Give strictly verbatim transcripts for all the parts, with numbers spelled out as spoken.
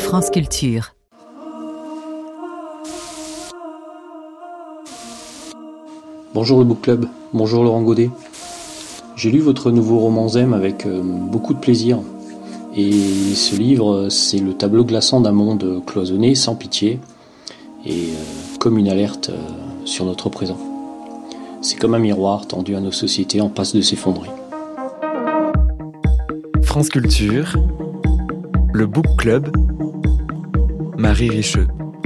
France Culture. Bonjour le Book Club, bonjour Laurent Godet. J'ai lu votre nouveau roman Zem avec euh, beaucoup de plaisir. Et ce livre, c'est le tableau glaçant d'un monde cloisonné, sans pitié, et euh, comme une alerte euh, sur notre présent. C'est comme un miroir tendu à nos sociétés en passe de s'effondrer. France Culture, le Book Club, Marie Richeux.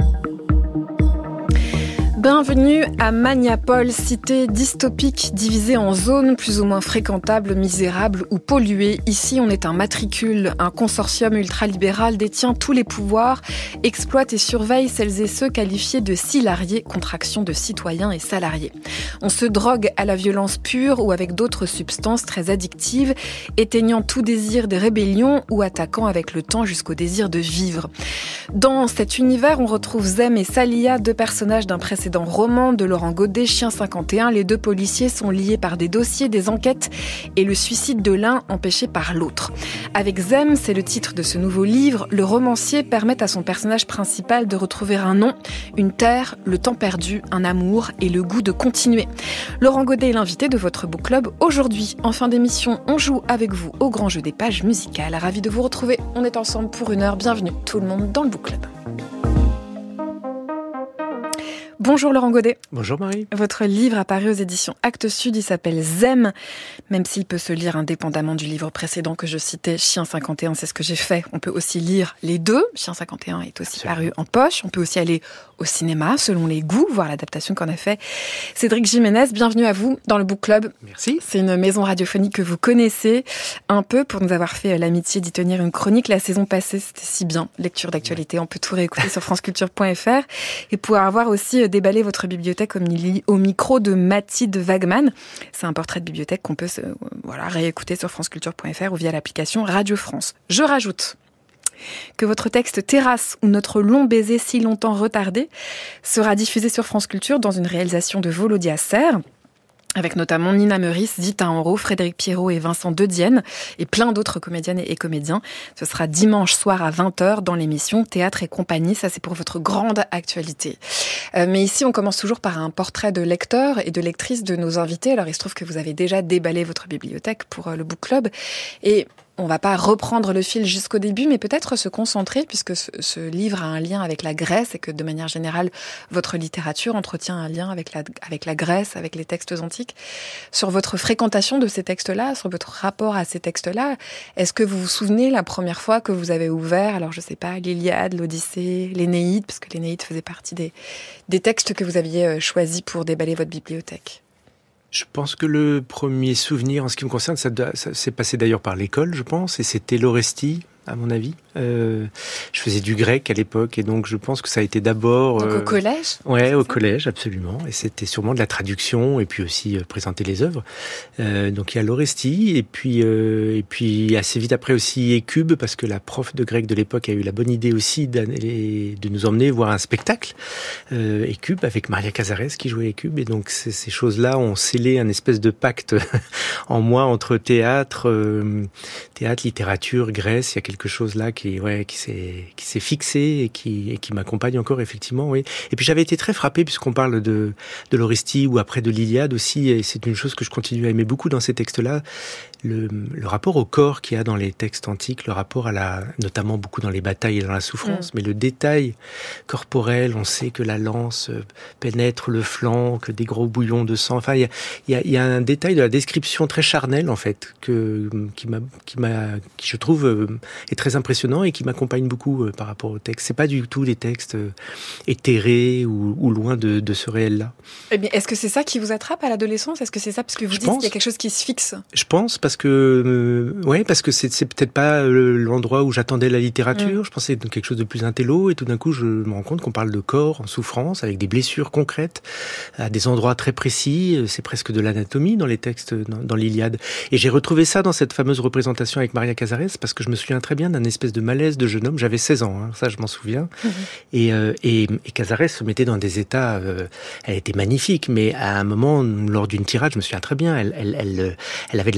Bienvenue à Maniapol, cité dystopique divisée en zones plus ou moins fréquentables, misérables ou polluées. Ici, on est un matricule. Un consortium ultralibéral détient tous les pouvoirs, exploite et surveille celles et ceux qualifiés de salariés, contraction de citoyens et salariés. On se drogue à la violence pure ou avec d'autres substances très addictives, éteignant tout désir de rébellion ou attaquant avec le temps jusqu'au désir de vivre. Dans cet univers, on retrouve Zem et Salia, deux personnages d'un précédent roman de Laurent Godet, Chien cinquante et un. Les deux policiers sont liés par des dossiers, des enquêtes et le suicide de l'un empêché par l'autre. Avec Zem, c'est le titre de ce nouveau livre, le romancier permet à son personnage principal de retrouver un nom, une terre, le temps perdu, un amour et le goût de continuer. Laurent Godet est l'invité de votre book club aujourd'hui. En fin d'émission, on joue avec vous au grand jeu des pages musicales. Ravi de vous retrouver. On est ensemble pour une heure. Bienvenue tout le monde dans le book club. Bonjour Laurent Godet. Bonjour Marie. Votre livre apparu aux éditions Actes Sud, il s'appelle Zem, même s'il peut se lire indépendamment du livre précédent que je citais, Chien cinquante et un, c'est ce que j'ai fait. On peut aussi lire les deux. Chien cinquante et un est aussi paru en poche. On peut aussi aller au cinéma, selon les goûts, voir l'adaptation qu'en a fait Cédric Jiménez. Bienvenue à vous dans le Book Club. Merci. C'est une maison radiophonique que vous connaissez un peu pour nous avoir fait l'amitié d'y tenir une chronique. La saison passée, c'était si bien. Lecture d'actualité, on peut tout réécouter sur franceculture point f r et pouvoir avoir aussi déballer votre bibliothèque au micro de Mathilde Wagman. C'est un portrait de bibliothèque qu'on peut voilà, réécouter sur franceculture point f r ou via l'application Radio France. Je rajoute que votre texte Terrasse ou notre long baiser si longtemps retardé sera diffusé sur France Culture dans une réalisation de Volodia Serre, avec notamment Nina Meurice, Dita Enro, Frédéric Pierrot et Vincent Dedienne, et plein d'autres comédiennes et comédiens. Ce sera dimanche soir à vingt heures dans l'émission Théâtre et compagnie. Ça, c'est pour votre grande actualité. Euh, mais ici, on commence toujours par un portrait de lecteur et de lectrice de nos invités. Alors, il se trouve que vous avez déjà déballé votre bibliothèque pour euh, le Book Club. Et on va pas reprendre le fil jusqu'au début, mais peut-être se concentrer, puisque ce, ce livre a un lien avec la Grèce et que de manière générale, votre littérature entretient un lien avec la, avec la Grèce, avec les textes antiques. Sur votre fréquentation de ces textes-là, sur votre rapport à ces textes-là, est-ce que vous vous souvenez la première fois que vous avez ouvert, alors je sais pas, l'Iliade, l'Odyssée, l'Énéide, parce que l'Énéide faisait partie des, des textes que vous aviez choisis pour déballer votre bibliothèque? Je pense que le premier souvenir, en ce qui me concerne, ça, ça s'est passé d'ailleurs par l'école, je pense, et c'était l'Orestie, à mon avis. Euh, je faisais du grec à l'époque, et donc je pense que ça a été d'abord... Donc euh, au collège? Ouais, au collège, absolument. Et c'était sûrement de la traduction, et puis aussi euh, présenter les œuvres. Euh, donc il y a l'Orestie, et puis euh, et puis assez vite après aussi Écube, parce que la prof de grec de l'époque a eu la bonne idée aussi de nous emmener voir un spectacle. Euh, Écube, avec Maria Casares qui jouait Écube, et donc ces, ces choses-là ont scellé un espèce de pacte en moi entre théâtre, euh, théâtre, littérature, Grèce. Il y a quelque chose là qui, ouais, qui s'est, qui s'est fixé et qui, et qui m'accompagne encore effectivement, oui. Et puis j'avais été très frappé puisqu'on parle de, de l'Orestie ou après de l'Iliade aussi, et c'est une chose que je continue à aimer beaucoup dans ces textes-là. Le, le rapport au corps qu'il y a dans les textes antiques, le rapport à la, notamment beaucoup dans les batailles et dans la souffrance, mmh. mais le détail corporel, on sait que la lance pénètre le flanc, que des gros bouillons de sang, enfin, il y a, il y a, il y a un détail de la description très charnelle, en fait, que, qui m'a, qui m'a, qui je trouve euh, est très impressionnant et qui m'accompagne beaucoup euh, par rapport au texte. C'est pas du tout des textes euh, éthérés ou, ou loin de, de ce réel-là. Eh bien, est-ce que c'est ça qui vous attrape à l'adolescence? Est-ce que c'est ça parce que vous je dites qu'il y a quelque chose qui se fixe? Je pense, parce que euh, ouais, parce que c'est, c'est peut-être pas euh, l'endroit où j'attendais la littérature. Mmh. Je pensais que quelque chose de plus intello, et tout d'un coup, je me rends compte qu'on parle de corps en souffrance, avec des blessures concrètes, à des endroits très précis. C'est presque de l'anatomie dans les textes, dans, dans l'Iliade. Et j'ai retrouvé ça dans cette fameuse représentation avec Maria Casares, parce que je me souviens très bien d'un espèce de malaise de jeune homme. J'avais seize ans, hein, ça je m'en souviens. Mmh. Et, euh, et, et Casares se mettait dans des états... Euh, elle était magnifique, mais à un moment, lors d'une tirade, je me souviens très bien, elle, elle, elle, elle avait de la morve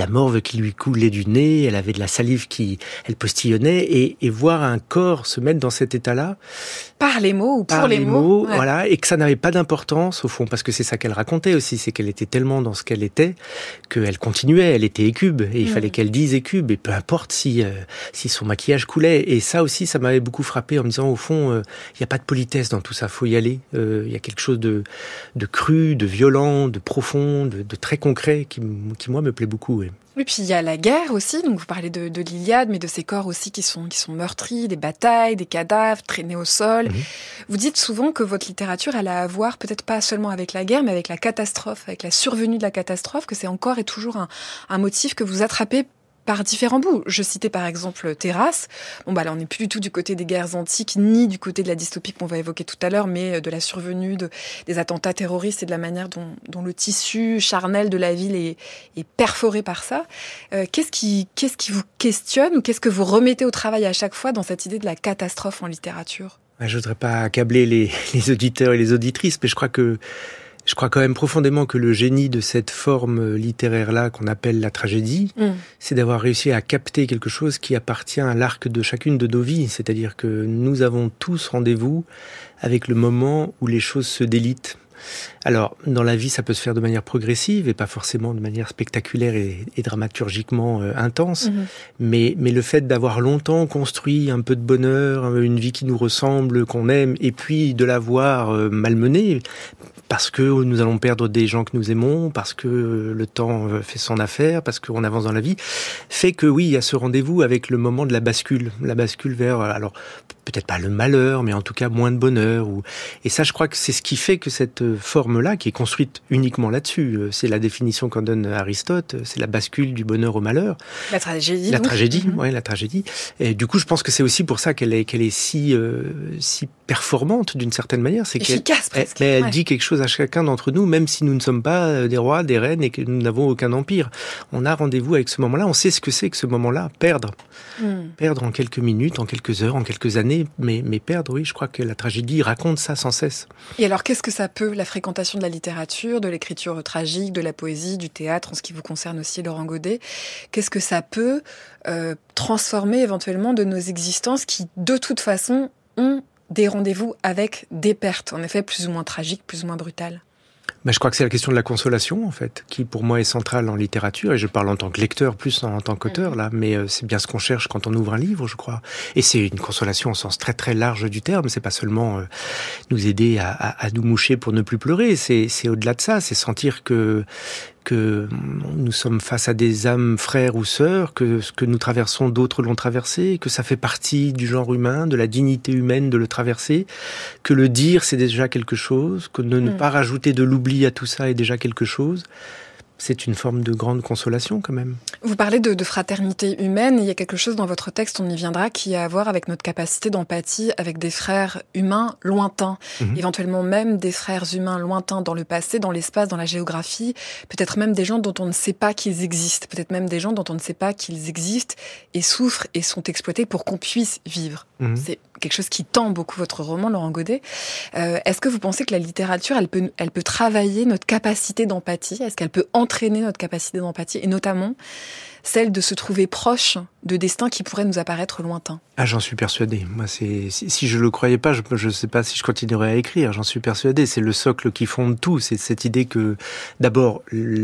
qui lui coulait du nez, elle avait de la salive qui, elle postillonnait, et, et voir un corps se mettre dans cet état-là. Par les mots ou pour par les, les mots. mots, Ouais. Voilà, et que ça n'avait pas d'importance au fond, parce que c'est ça qu'elle racontait aussi, c'est qu'elle était tellement dans ce qu'elle était, qu'elle continuait, elle était écube, et il mmh. fallait qu'elle dise écube, et peu importe si, euh, si son maquillage coulait. Et ça aussi, ça m'avait beaucoup frappé en me disant, au fond, il euh, n'y a pas de politesse dans tout ça, faut y aller. Il euh, y a quelque chose de, de cru, de violent, de profond, de, de très concret, qui, qui moi me plaît beaucoup. Ouais. Oui, puis il y a la guerre aussi, donc vous parlez de, de l'Iliade, mais de ces corps aussi qui sont, qui sont meurtris, des batailles, des cadavres traînés au sol. Mmh. Vous dites souvent que votre littérature, elle a à voir peut-être pas seulement avec la guerre, mais avec la catastrophe, avec la survenue de la catastrophe, que c'est encore et toujours un, un motif que vous attrapez par différents bouts. Je citais par exemple Terrasse. Bon bah là on n'est plus du tout du côté des guerres antiques, ni du côté de la dystopie qu'on va évoquer tout à l'heure, mais de la survenue de, des attentats terroristes et de la manière dont, dont le tissu charnel de la ville est, est perforé par ça. Euh, qu'est-ce qui, qu'est-ce qui vous questionne ou qu'est-ce que vous remettez au travail à chaque fois dans cette idée de la catastrophe en littérature ? Je voudrais pas accabler les, les auditeurs et les auditrices, mais je crois que Je crois quand même profondément que le génie de cette forme littéraire-là qu'on appelle la tragédie, mmh. c'est d'avoir réussi à capter quelque chose qui appartient à l'arc de chacune de nos vies. C'est-à-dire que nous avons tous rendez-vous avec le moment où les choses se délitent. Alors, dans la vie, ça peut se faire de manière progressive et pas forcément de manière spectaculaire et, et dramaturgiquement euh, intense. Mmh. Mais, mais le fait d'avoir longtemps construit un peu de bonheur, une vie qui nous ressemble, qu'on aime, et puis de la voir euh, malmenée, parce que nous allons perdre des gens que nous aimons, parce que le temps fait son affaire, parce qu'on avance dans la vie, fait que oui, il y a ce rendez-vous avec le moment de la bascule, la bascule vers, alors peut-être pas le malheur, mais en tout cas moins de bonheur. Ou... Et ça, je crois que c'est ce qui fait que cette forme-là, qui est construite uniquement là-dessus, c'est la définition qu'en donne Aristote, c'est la bascule du bonheur au malheur. La tragédie. La donc. tragédie, mmh. ouais, la tragédie. Et du coup, je pense que c'est aussi pour ça qu'elle est, qu'elle est si, euh, si performante d'une certaine manière. C'est efficace qu'elle, presque. Elle, elle ouais. dit quelque chose à chacun d'entre nous, même si nous ne sommes pas des rois, des reines et que nous n'avons aucun empire. On a rendez-vous avec ce moment-là, on sait ce que c'est que ce moment-là, perdre. Mmh. Perdre en quelques minutes, en quelques heures, en quelques années, mais, mais perdre, oui, je crois que la tragédie raconte ça sans cesse. Et alors, qu'est-ce que ça peut, la fréquentation de la littérature, de l'écriture tragique, de la poésie, du théâtre, en ce qui vous concerne aussi, Laurent Godet, qu'est-ce que ça peut euh, transformer éventuellement de nos existences qui, de toute façon, ont des rendez-vous avec des pertes, en effet, plus ou moins tragiques, plus ou moins brutales? Ben, je crois que c'est la question de la consolation, en fait, qui pour moi est centrale en littérature, et je parle en tant que lecteur, plus en tant qu'auteur, là, mais euh, c'est bien ce qu'on cherche quand on ouvre un livre, je crois. Et c'est une consolation au sens très très large du terme, c'est pas seulement euh, nous aider à, à, à nous moucher pour ne plus pleurer, c'est, c'est au-delà de ça, c'est sentir que que nous sommes face à des âmes frères ou sœurs, que ce que nous traversons, d'autres l'ont traversé, que ça fait partie du genre humain, de la dignité humaine de le traverser, que le dire c'est déjà quelque chose, que de ne mmh. pas rajouter de l'oubli à tout ça est déjà quelque chose. C'est une forme de grande consolation quand même. Vous parlez de, de fraternité humaine, et il y a quelque chose dans votre texte, on y viendra, qui a à voir avec notre capacité d'empathie avec des frères humains lointains, mmh. éventuellement même des frères humains lointains dans le passé, dans l'espace, dans la géographie, peut-être même des gens dont on ne sait pas qu'ils existent, peut-être même des gens dont on ne sait pas qu'ils existent et souffrent et sont exploités pour qu'on puisse vivre. Mmh. C'est quelque chose qui tend beaucoup votre roman, Laurent Godet. Euh, est-ce que vous pensez que la littérature, elle peut, elle peut travailler notre capacité d'empathie ? Est-ce qu'elle peut entraîner notre capacité d'empathie, et notamment celle de se trouver proche de destins qui pourraient nous apparaître lointains? Ah, j'en suis persuadé. Moi, c'est si, si je le croyais pas, je je sais pas si je continuerais à écrire. J'en suis persuadé. C'est le socle qui fonde tout. C'est cette idée que, d'abord,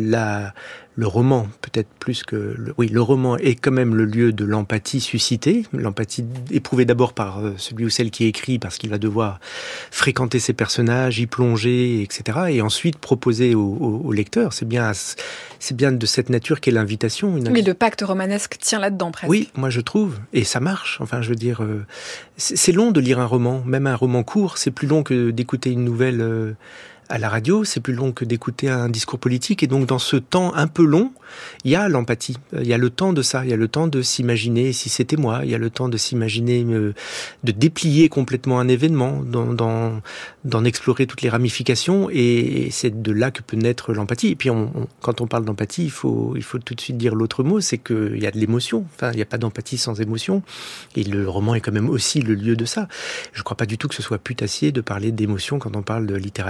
la le roman, peut-être plus que le, oui, le roman est quand même le lieu de l'empathie suscitée, l'empathie éprouvée d'abord par celui ou celle qui écrit, parce qu'il va devoir fréquenter ses personnages, y plonger, et cetera, et ensuite proposer au, au, au lecteur. C'est bien, c'est bien de cette nature qu'est l'invitation. Une... Mais le pacte romanesque tient là-dedans presque. Oui, moi je trouve, et ça marche. Enfin, je veux dire, euh, c'est, c'est long de lire un roman, même un roman court. C'est plus long que d'écouter une nouvelle. Euh, à la radio, c'est plus long que d'écouter un discours politique, et donc dans ce temps un peu long, il y a l'empathie, il y a le temps de ça, il y a le temps de s'imaginer si c'était moi, il y a le temps de s'imaginer, euh, de déplier complètement un événement, d'en, d'en, d'en explorer toutes les ramifications, et c'est de là que peut naître l'empathie. Et puis on, on, quand on parle d'empathie, il faut, il faut tout de suite dire l'autre mot, c'est qu'il y a de l'émotion, enfin il n'y a pas d'empathie sans émotion, et le roman est quand même aussi le lieu de ça. Je ne crois pas du tout que ce soit putassier de parler d'émotion quand on parle de littérature. Moi je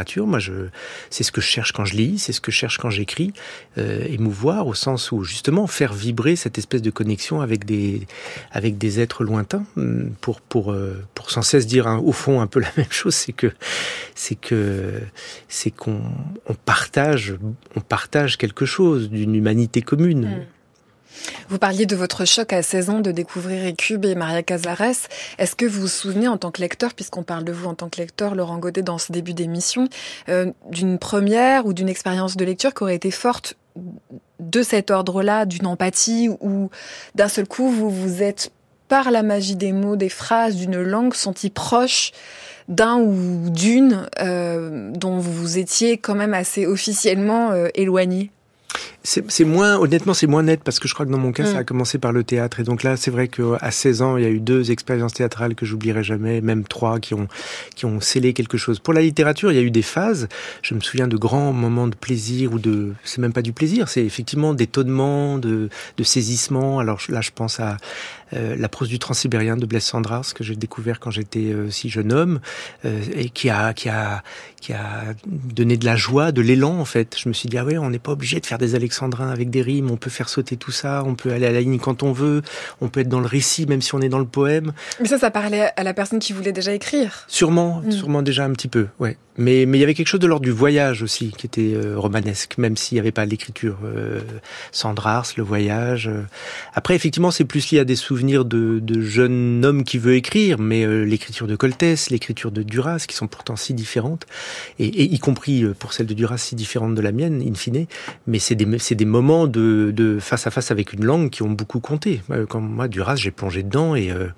je, c'est ce que je cherche quand je lis, c'est ce que je cherche quand j'écris, euh, émouvoir au sens où justement faire vibrer cette espèce de connexion avec des, avec des êtres lointains, pour, pour, euh, pour sans cesse dire hein, au fond un peu la même chose, c'est que, c'est que, c'est qu'on, on partage, on partage quelque chose d'une humanité commune. Mmh. Vous parliez de votre choc à seize ans de découvrir Écube et Maria Casares. Est-ce que vous vous souvenez en tant que lecteur, puisqu'on parle de vous en tant que lecteur, Laurent Godet, dans ce début d'émission, euh, d'une première ou d'une expérience de lecture qui aurait été forte de cet ordre-là, d'une empathie, ou d'un seul coup vous vous êtes, par la magie des mots, des phrases, d'une langue, senti proche d'un ou d'une euh, dont vous étiez quand même assez officiellement euh, éloigné? C'est, c'est moins, honnêtement, c'est moins net parce que je crois que dans mon cas, mmh. ça a commencé par le théâtre. Et donc là, c'est vrai qu'à seize ans, il y a eu deux expériences théâtrales que j'oublierai jamais, même trois qui ont, qui ont scellé quelque chose. Pour la littérature, il y a eu des phases. Je me souviens de grands moments de plaisir ou de, c'est même pas du plaisir, c'est effectivement d'étonnement, de, de saisissement. Alors là, je pense à euh, La prose du Transsibérien de Blaise Cendrars, que j'ai découvert quand j'étais euh, si jeune homme, euh, et qui a, qui a, qui a donné de la joie, de l'élan, en fait. Je me suis dit, ah ouais, on n'est pas obligé de faire des alexandrins avec des rimes, on peut faire sauter tout ça, on peut aller à la ligne quand on veut, on peut être dans le récit même si on est dans le poème. Mais ça, ça parlait à la personne qui voulait déjà écrire. Sûrement, mmh. sûrement déjà un petit peu, ouais. Mais mais il y avait quelque chose de l'ordre du voyage aussi qui était euh, romanesque, même s'il n'y avait pas l'écriture. Euh, Cendrars, le voyage. Euh. Après, effectivement, c'est plus lié à des souvenirs de, de jeune homme qui veut écrire, mais euh, l'écriture de Coltès, l'écriture de Duras, qui sont pourtant si différentes, et, et y compris pour celle de Duras si différente de la mienne, in fine. Mais c'est des c'est des moments de, de face à face avec une langue qui ont beaucoup compté. Quand moi, Duras, j'ai plongé dedans et euh,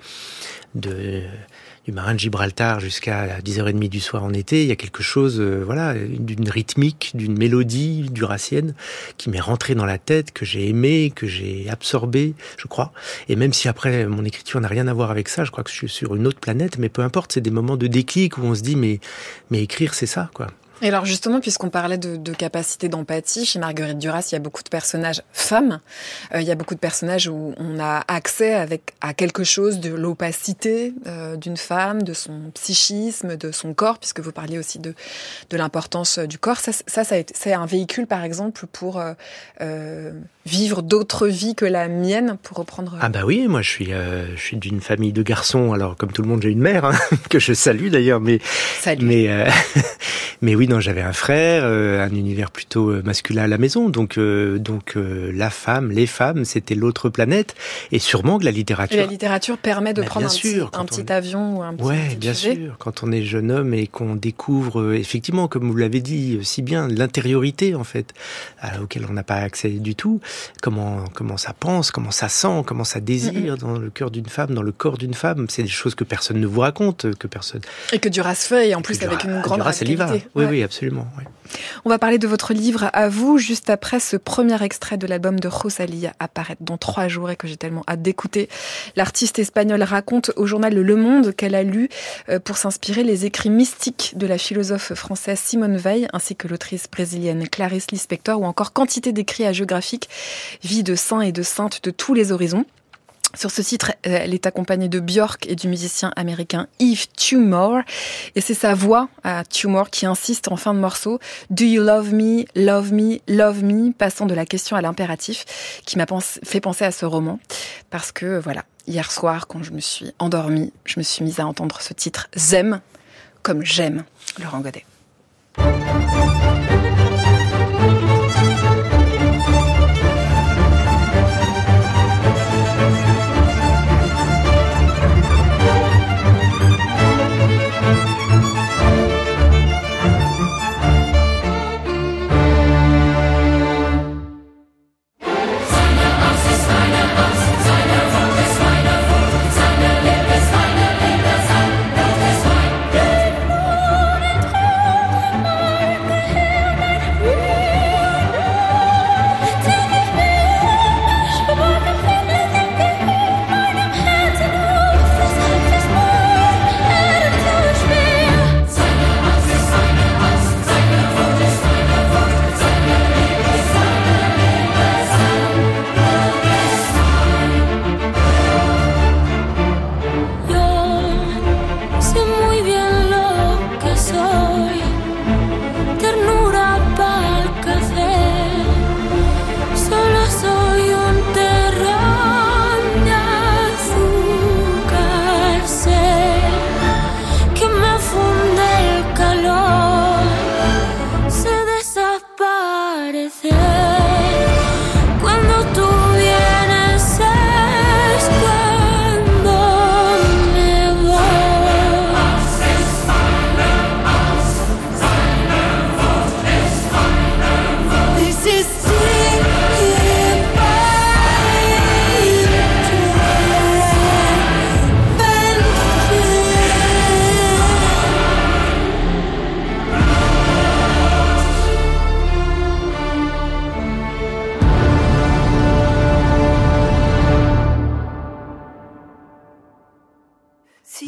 de du marin de Gibraltar jusqu'à dix heures trente du soir en été, il y a quelque chose, euh, voilà, d'une rythmique, d'une mélodie durassienne qui m'est rentrée dans la tête, que j'ai aimé, que j'ai absorbé, je crois. Et même si après, mon écriture n'a rien à voir avec ça, je crois que je suis sur une autre planète, mais peu importe, c'est des moments de déclic où on se dit, mais, mais écrire, c'est ça, quoi. Et alors justement, puisqu'on parlait de, de capacité d'empathie, chez Marguerite Duras, il y a beaucoup de personnages femmes. Euh, il y a beaucoup de personnages où on a accès avec à quelque chose de l'opacité euh, d'une femme, de son psychisme, de son corps, puisque vous parliez aussi de, de l'importance du corps. Ça, ça, ça a été, c'est un véhicule, par exemple, pour euh, euh, vivre d'autres vies que la mienne, pour reprendre... Ah bah oui, moi je suis, euh, je suis d'une famille de garçons. Alors comme tout le monde, j'ai une mère, hein, que je salue d'ailleurs, mais... Salut. Mais, euh, mais oui, non, j'avais un frère, euh, un univers plutôt masculin à la maison, donc euh, donc euh, la femme, les femmes, c'était l'autre planète, et sûrement que la littérature. Et la littérature permet de bah, prendre un, sûr, petit, un petit on... avion ou un petit. Ouais, petit bien sujet. sûr. Quand on est jeune homme et qu'on découvre euh, effectivement, comme vous l'avez dit si bien, l'intériorité en fait, à, auquel on n'a pas accès du tout. Comment comment ça pense, comment ça sent, comment ça désire mm-hmm. dans le cœur d'une femme, dans le corps d'une femme. C'est des choses que personne ne vous raconte, que personne. Et que Duras fait, et en plus avec une grande rapidité. Oui, ouais. oui, absolument. Ouais. On va parler de votre livre à vous, juste après ce premier extrait de l'album de Rosalía apparaître dans trois jours et que j'ai tellement hâte d'écouter. L'artiste espagnole raconte au journal Le Monde qu'elle a lu pour s'inspirer les écrits mystiques de la philosophe française Simone Veil, ainsi que l'autrice brésilienne Clarice Lispector, ou encore quantité d'écrits hagiographiques, vie de saints et de saintes de tous les horizons. Sur ce titre, elle est accompagnée de Björk et du musicien américain Yves Tumor. Et c'est sa voix à Tumor qui insiste en fin de morceau « Do you love me, love me, love me ?» passant de la question à l'impératif, qui m'a pense, fait penser à ce roman. Parce que, voilà, hier soir, quand je me suis endormie, je me suis mise à entendre ce titre « Zem » comme « j'aime » Laurent Godet. Liebe, seine Liebe, sein Blut ist mein. Geht nun in Trauer.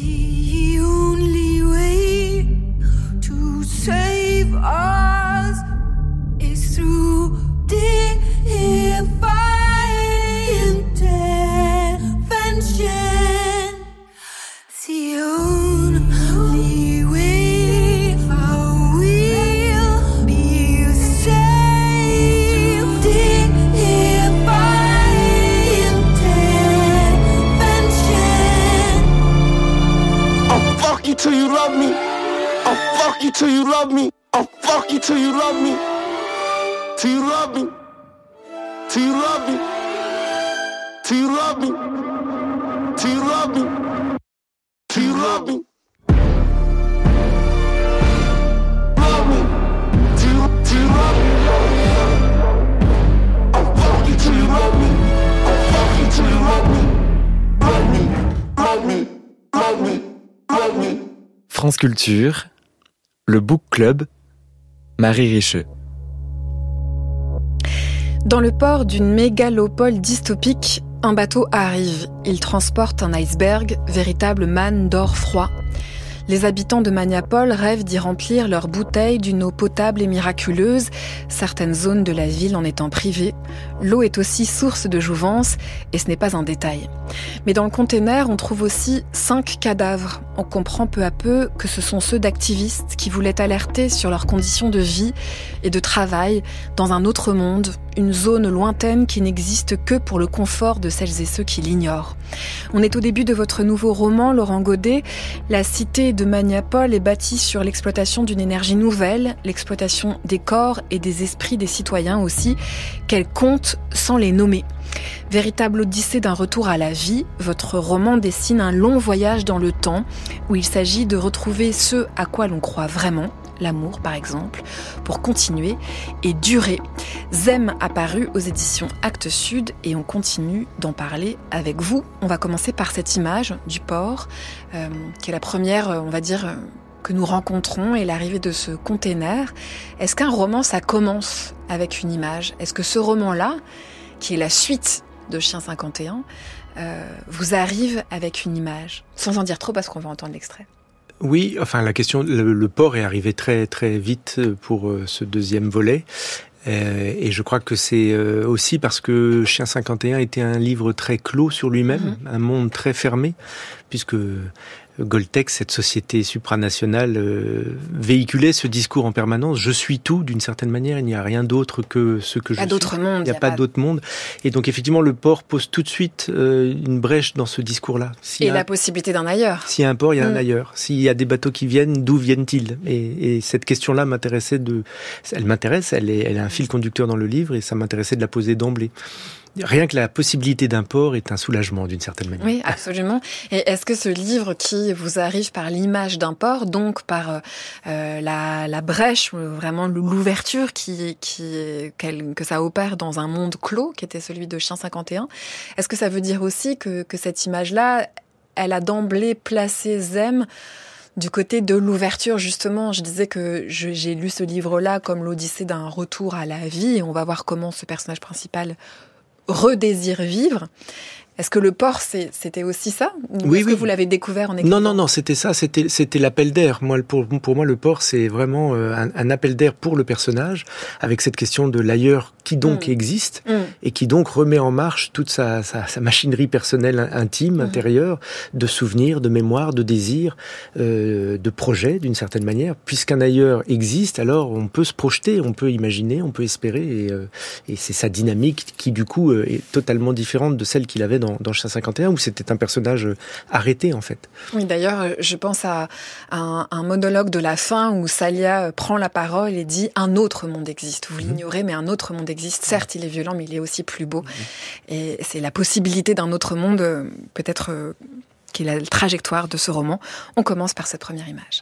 The only way to save us is through divine intervention. The only way I will be saved. Divine intervention. I'll fuck you till you love me. I'll fuck you till you love me. I'll fuck you till you love me. Till you love me. Till you love me. Till you love me. Till you love me. Till you love me. Love me. Till you, till you love me. I'll fuck you till you love me. I'll fuck you till you love me. Love me. Love me. Love me. Love me. France Culture, le Book Club, Marie Richeux. Dans le port d'une mégalopole dystopique, un bateau arrive. Il transporte un iceberg, véritable manne d'or froid. Les habitants de Maniapol rêvent d'y remplir leurs bouteilles d'une eau potable et miraculeuse, certaines zones de la ville en étant privées. L'eau est aussi source de jouvence, et ce n'est pas un détail. Mais dans le container, on trouve aussi cinq cadavres. On comprend peu à peu que ce sont ceux d'activistes qui voulaient alerter sur leurs conditions de vie et de travail dans un autre monde, une zone lointaine qui n'existe que pour le confort de celles et ceux qui l'ignorent. On est au début de votre nouveau roman, Laurent Godet. La cité de Maniapol est bâtie sur l'exploitation d'une énergie nouvelle, l'exploitation des corps et des esprits des citoyens aussi, qu'elle compte sans les nommer. Véritable odyssée d'un retour à la vie, votre roman dessine un long voyage dans le temps où il s'agit de retrouver ce à quoi l'on croit vraiment, l'amour par exemple, pour continuer et durer. Zem apparu aux éditions Actes Sud et on continue d'en parler avec vous. On va commencer par cette image du port, euh, qui est la première, on va dire, que nous rencontrons et l'arrivée de ce container. Est-ce qu'un roman, ça commence avec une image ? Est-ce que ce roman-là, qui est la suite de Chien cinquante et un, euh, vous arrive avec une image ? Sans en dire trop parce qu'on va entendre l'extrait. Oui, enfin la question, le, le port est arrivé très très vite pour euh, ce deuxième volet. Euh, et je crois que c'est euh, aussi parce que Chien cinquante et un était un livre très clos sur lui-même, mmh. un monde très fermé, puisque Goltec, cette société supranationale, euh, véhiculait ce discours en permanence. Je suis tout, d'une certaine manière. Il n'y a rien d'autre que ce que je suis. Il n'y a d'autre monde. Il n'y a, a pas, pas d'autre monde. Et donc, effectivement, le port pose tout de suite euh, une brèche dans ce discours-là. S'il et la a, possibilité d'un ailleurs. S'il y a un port, il y a mmh. un ailleurs. S'il y a des bateaux qui viennent, d'où viennent-ils ? et, et cette question-là m'intéressait de... Elle m'intéresse, elle est, elle a un fil conducteur dans le livre et ça m'intéressait de la poser d'emblée. Rien que la possibilité d'un port est un soulagement d'une certaine manière. Oui, absolument. Et est-ce que ce livre qui vous arrive par l'image d'un port, donc par euh, la, la brèche, vraiment l'ouverture qui, qui, que ça opère dans un monde clos, qui était celui de Chien cinquante et un, est-ce que ça veut dire aussi que, que cette image-là, elle a d'emblée placé Zem du côté de l'ouverture, justement? Je disais que je, j'ai lu ce livre-là comme l'odyssée d'un retour à la vie, et on va voir comment ce personnage principal redésire vivre. Est-ce que le port, c'est, c'était aussi ça ? Ou oui, est-ce oui. que vous l'avez découvert en écrivant ? Non, non, non, c'était ça, c'était, c'était l'appel d'air. Moi, pour, pour moi, le port, c'est vraiment un, un appel d'air pour le personnage, avec cette question de l'ailleurs qui donc mmh. existe, mmh. et qui donc remet en marche toute sa, sa, sa machinerie personnelle intime, mmh. intérieure, de souvenirs, de mémoires, de désirs, euh, de projets, d'une certaine manière. Puisqu'un ailleurs existe, alors on peut se projeter, on peut imaginer, on peut espérer, et, euh, et c'est sa dynamique qui, du coup, est totalement différente de celle qu'il avait dans dans, dans Chien cinquante et un, où c'était un personnage arrêté, en fait. Oui, d'ailleurs, je pense à, à un, un monologue de la fin où Salia prend la parole et dit « Un autre monde existe. Vous mmh. l'ignorez, mais un autre monde existe. Certes, il est violent, mais il est aussi plus beau. Mmh. » Et c'est la possibilité d'un autre monde, peut-être, euh, qui est la trajectoire de ce roman. On commence par cette première image.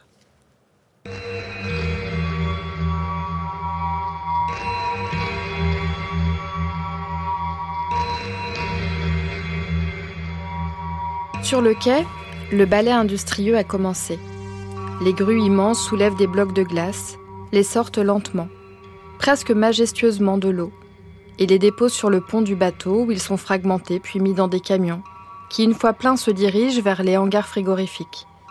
Sur le quai, le balai industrieux a commencé. Les grues immenses soulèvent des blocs de glace, les sortent lentement, presque majestueusement de l'eau, et les déposent sur le pont du bateau où ils sont fragmentés puis mis dans des camions, qui une fois pleins se dirigent vers les hangars frigorifiques.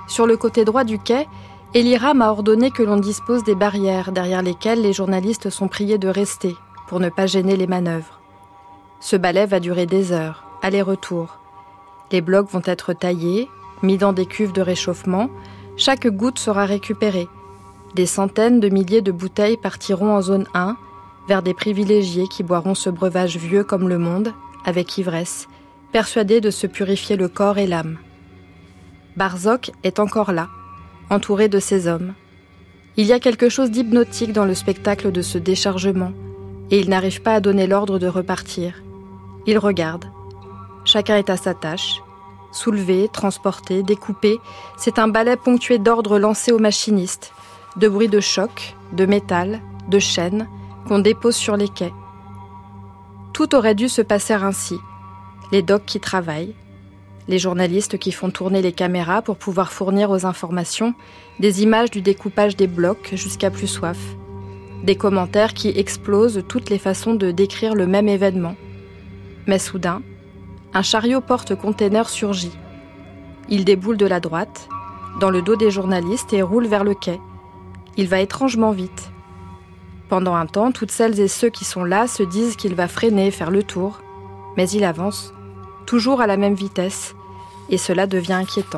Sur le côté droit du quai, Eliram a ordonné que l'on dispose des barrières derrière lesquelles les journalistes sont priés de rester pour ne pas gêner les manœuvres. Ce balai va durer des heures, aller-retour. Les blocs vont être taillés, mis dans des cuves de réchauffement. Chaque goutte sera récupérée. Des centaines de milliers de bouteilles partiront en zone un, vers des privilégiés qui boiront ce breuvage vieux comme le monde, avec ivresse, persuadés de se purifier le corps et l'âme. Barzok est encore là, entouré de ses hommes. Il y a quelque chose d'hypnotique dans le spectacle de ce déchargement, et il n'arrive pas à donner l'ordre de repartir. Il regarde. Chacun est à sa tâche. Soulevé, transporté, découpé, c'est un balai ponctué d'ordres lancés aux machinistes, de bruits de choc, de métal, de chaînes, qu'on dépose sur les quais. Tout aurait dû se passer ainsi. Les docs qui travaillent, les journalistes qui font tourner les caméras pour pouvoir fournir aux informations des images du découpage des blocs jusqu'à plus soif, des commentaires qui explosent toutes les façons de décrire le même événement. Mais soudain, un chariot porte-container surgit. Il déboule de la droite, dans le dos des journalistes et roule vers le quai. Il va étrangement vite. Pendant un temps, toutes celles et ceux qui sont là se disent qu'il va freiner, faire le tour. Mais il avance, toujours à la même vitesse, et cela devient inquiétant.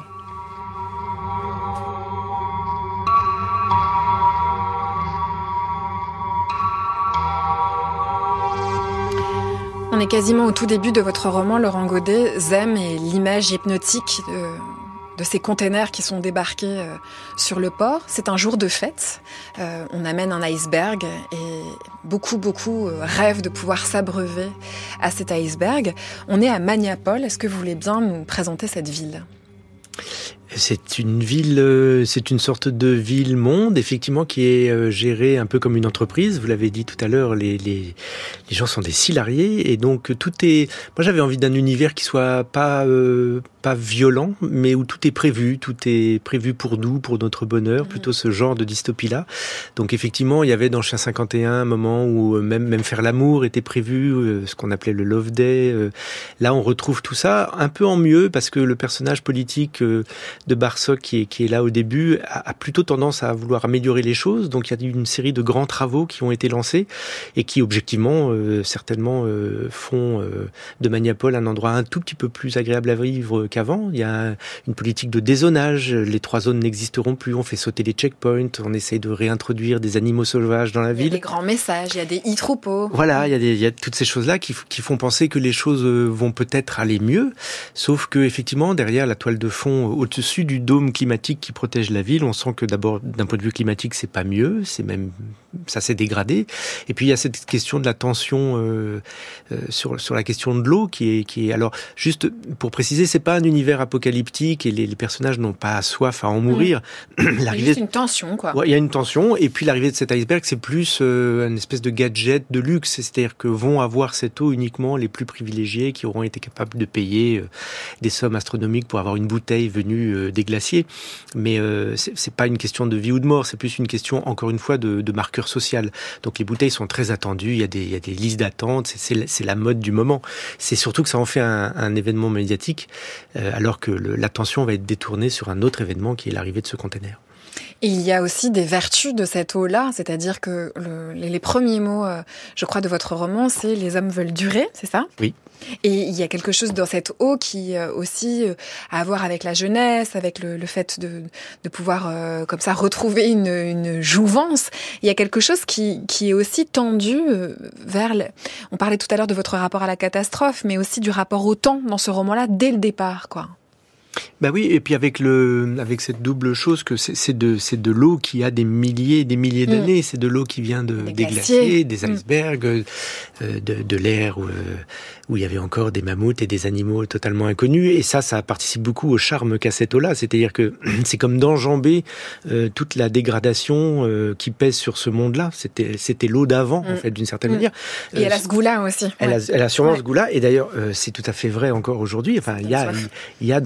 On est quasiment au tout début de votre roman, Laurent Godet. Zem et l'image hypnotique de, de ces containers qui sont débarqués euh, sur le port. C'est un jour de fête. Euh, on amène un iceberg et beaucoup, beaucoup euh, rêvent de pouvoir s'abreuver à cet iceberg. On est à Maniapol. Est-ce que vous voulez bien nous présenter cette ville ? C'est une ville, c'est une sorte de ville-monde, effectivement, qui est gérée un peu comme une entreprise. Vous l'avez dit tout à l'heure, les, les, les gens sont des salariés, et donc tout est... Moi, j'avais envie d'un univers qui soit pas, euh, pas violent, mais où tout est prévu, tout est prévu pour nous, pour notre bonheur, plutôt ce genre de dystopie-là. Donc, effectivement, il y avait dans Chien cinquante et un un moment où même, même faire l'amour était prévu, euh, ce qu'on appelait le Love Day. Euh, là, on retrouve tout ça un peu en mieux, parce que le personnage politique... Euh, de Barzok qui est, qui est là au début a, a plutôt tendance à vouloir améliorer les choses. Donc il y a une série de grands travaux qui ont été lancés et qui objectivement euh, certainement euh, font euh, de Maniapol un endroit un tout petit peu plus agréable à vivre qu'avant. Il y a une politique de dézonage, les trois zones n'existeront plus, on fait sauter les checkpoints, on essaye de réintroduire des animaux sauvages dans la ville. Il y a des grands messages, il y a des e-troupeaux. Voilà, il y a, des, il y a toutes ces choses-là qui, qui font penser que les choses vont peut-être aller mieux, sauf que effectivement derrière la toile de fond, au-dessus du dôme climatique qui protège la ville, on sent que d'abord, d'un point de vue climatique, c'est pas mieux, c'est même, ça s'est dégradé. Et puis il y a cette question de la tension euh, euh, sur sur la question de l'eau qui est qui est. Alors juste pour préciser, c'est pas un univers apocalyptique et les, les personnages n'ont pas soif à en mourir. Mmh. L'arrivée... Il y a juste une tension, quoi. Ouais, il y a une tension. Et puis l'arrivée de cet iceberg, c'est plus euh, une espèce de gadget de luxe, c'est-à-dire que vont avoir cette eau uniquement les plus privilégiés qui auront été capables de payer euh, des sommes astronomiques pour avoir une bouteille venue euh, des glaciers, mais euh, c'est, c'est pas une question de vie ou de mort, c'est plus une question, encore une fois, de, de marqueur social. Donc les bouteilles sont très attendues, il y a des, il y a des listes d'attente, c'est, c'est, c'est la mode du moment. C'est surtout que ça en fait un, un événement médiatique, euh, alors que le, l'attention va être détournée sur un autre événement qui est l'arrivée de ce container. Et il y a aussi des vertus de cette eau-là, c'est-à-dire que le, les, les premiers mots, euh, je crois, de votre roman, c'est « les hommes veulent durer », c'est ça ? Oui. Et il y a quelque chose dans cette eau qui euh, aussi euh, a à voir avec la jeunesse, avec le, le fait de, de pouvoir euh, comme ça retrouver une, une jouvence. Il y a quelque chose qui, qui est aussi tendu euh, vers... Le... On parlait tout à l'heure de votre rapport à la catastrophe, mais aussi du rapport au temps dans ce roman-là, dès le départ, quoi. Bah oui, et puis avec le, avec cette double chose que c'est, c'est de, c'est de l'eau qui a des milliers, et des milliers d'années. Mmh. C'est de l'eau qui vient de, des, des glaciers, glaciers, des icebergs, mmh. euh, de, de l'air où, euh, où il y avait encore des mammouths et des animaux totalement inconnus. Et ça, ça participe beaucoup au charme qu'a cette eau-là. C'est-à-dire que c'est comme d'enjamber euh, toute la dégradation euh, qui pèse sur ce monde-là. C'était, c'était l'eau d'avant, mmh. en fait, d'une certaine mmh. manière. Et euh, elle a ce goût-là aussi. Elle, ouais. a, elle a sûrement ouais. ce goût-là. Et d'ailleurs, euh, c'est tout à fait vrai encore aujourd'hui. Enfin, il y a, il y a dans la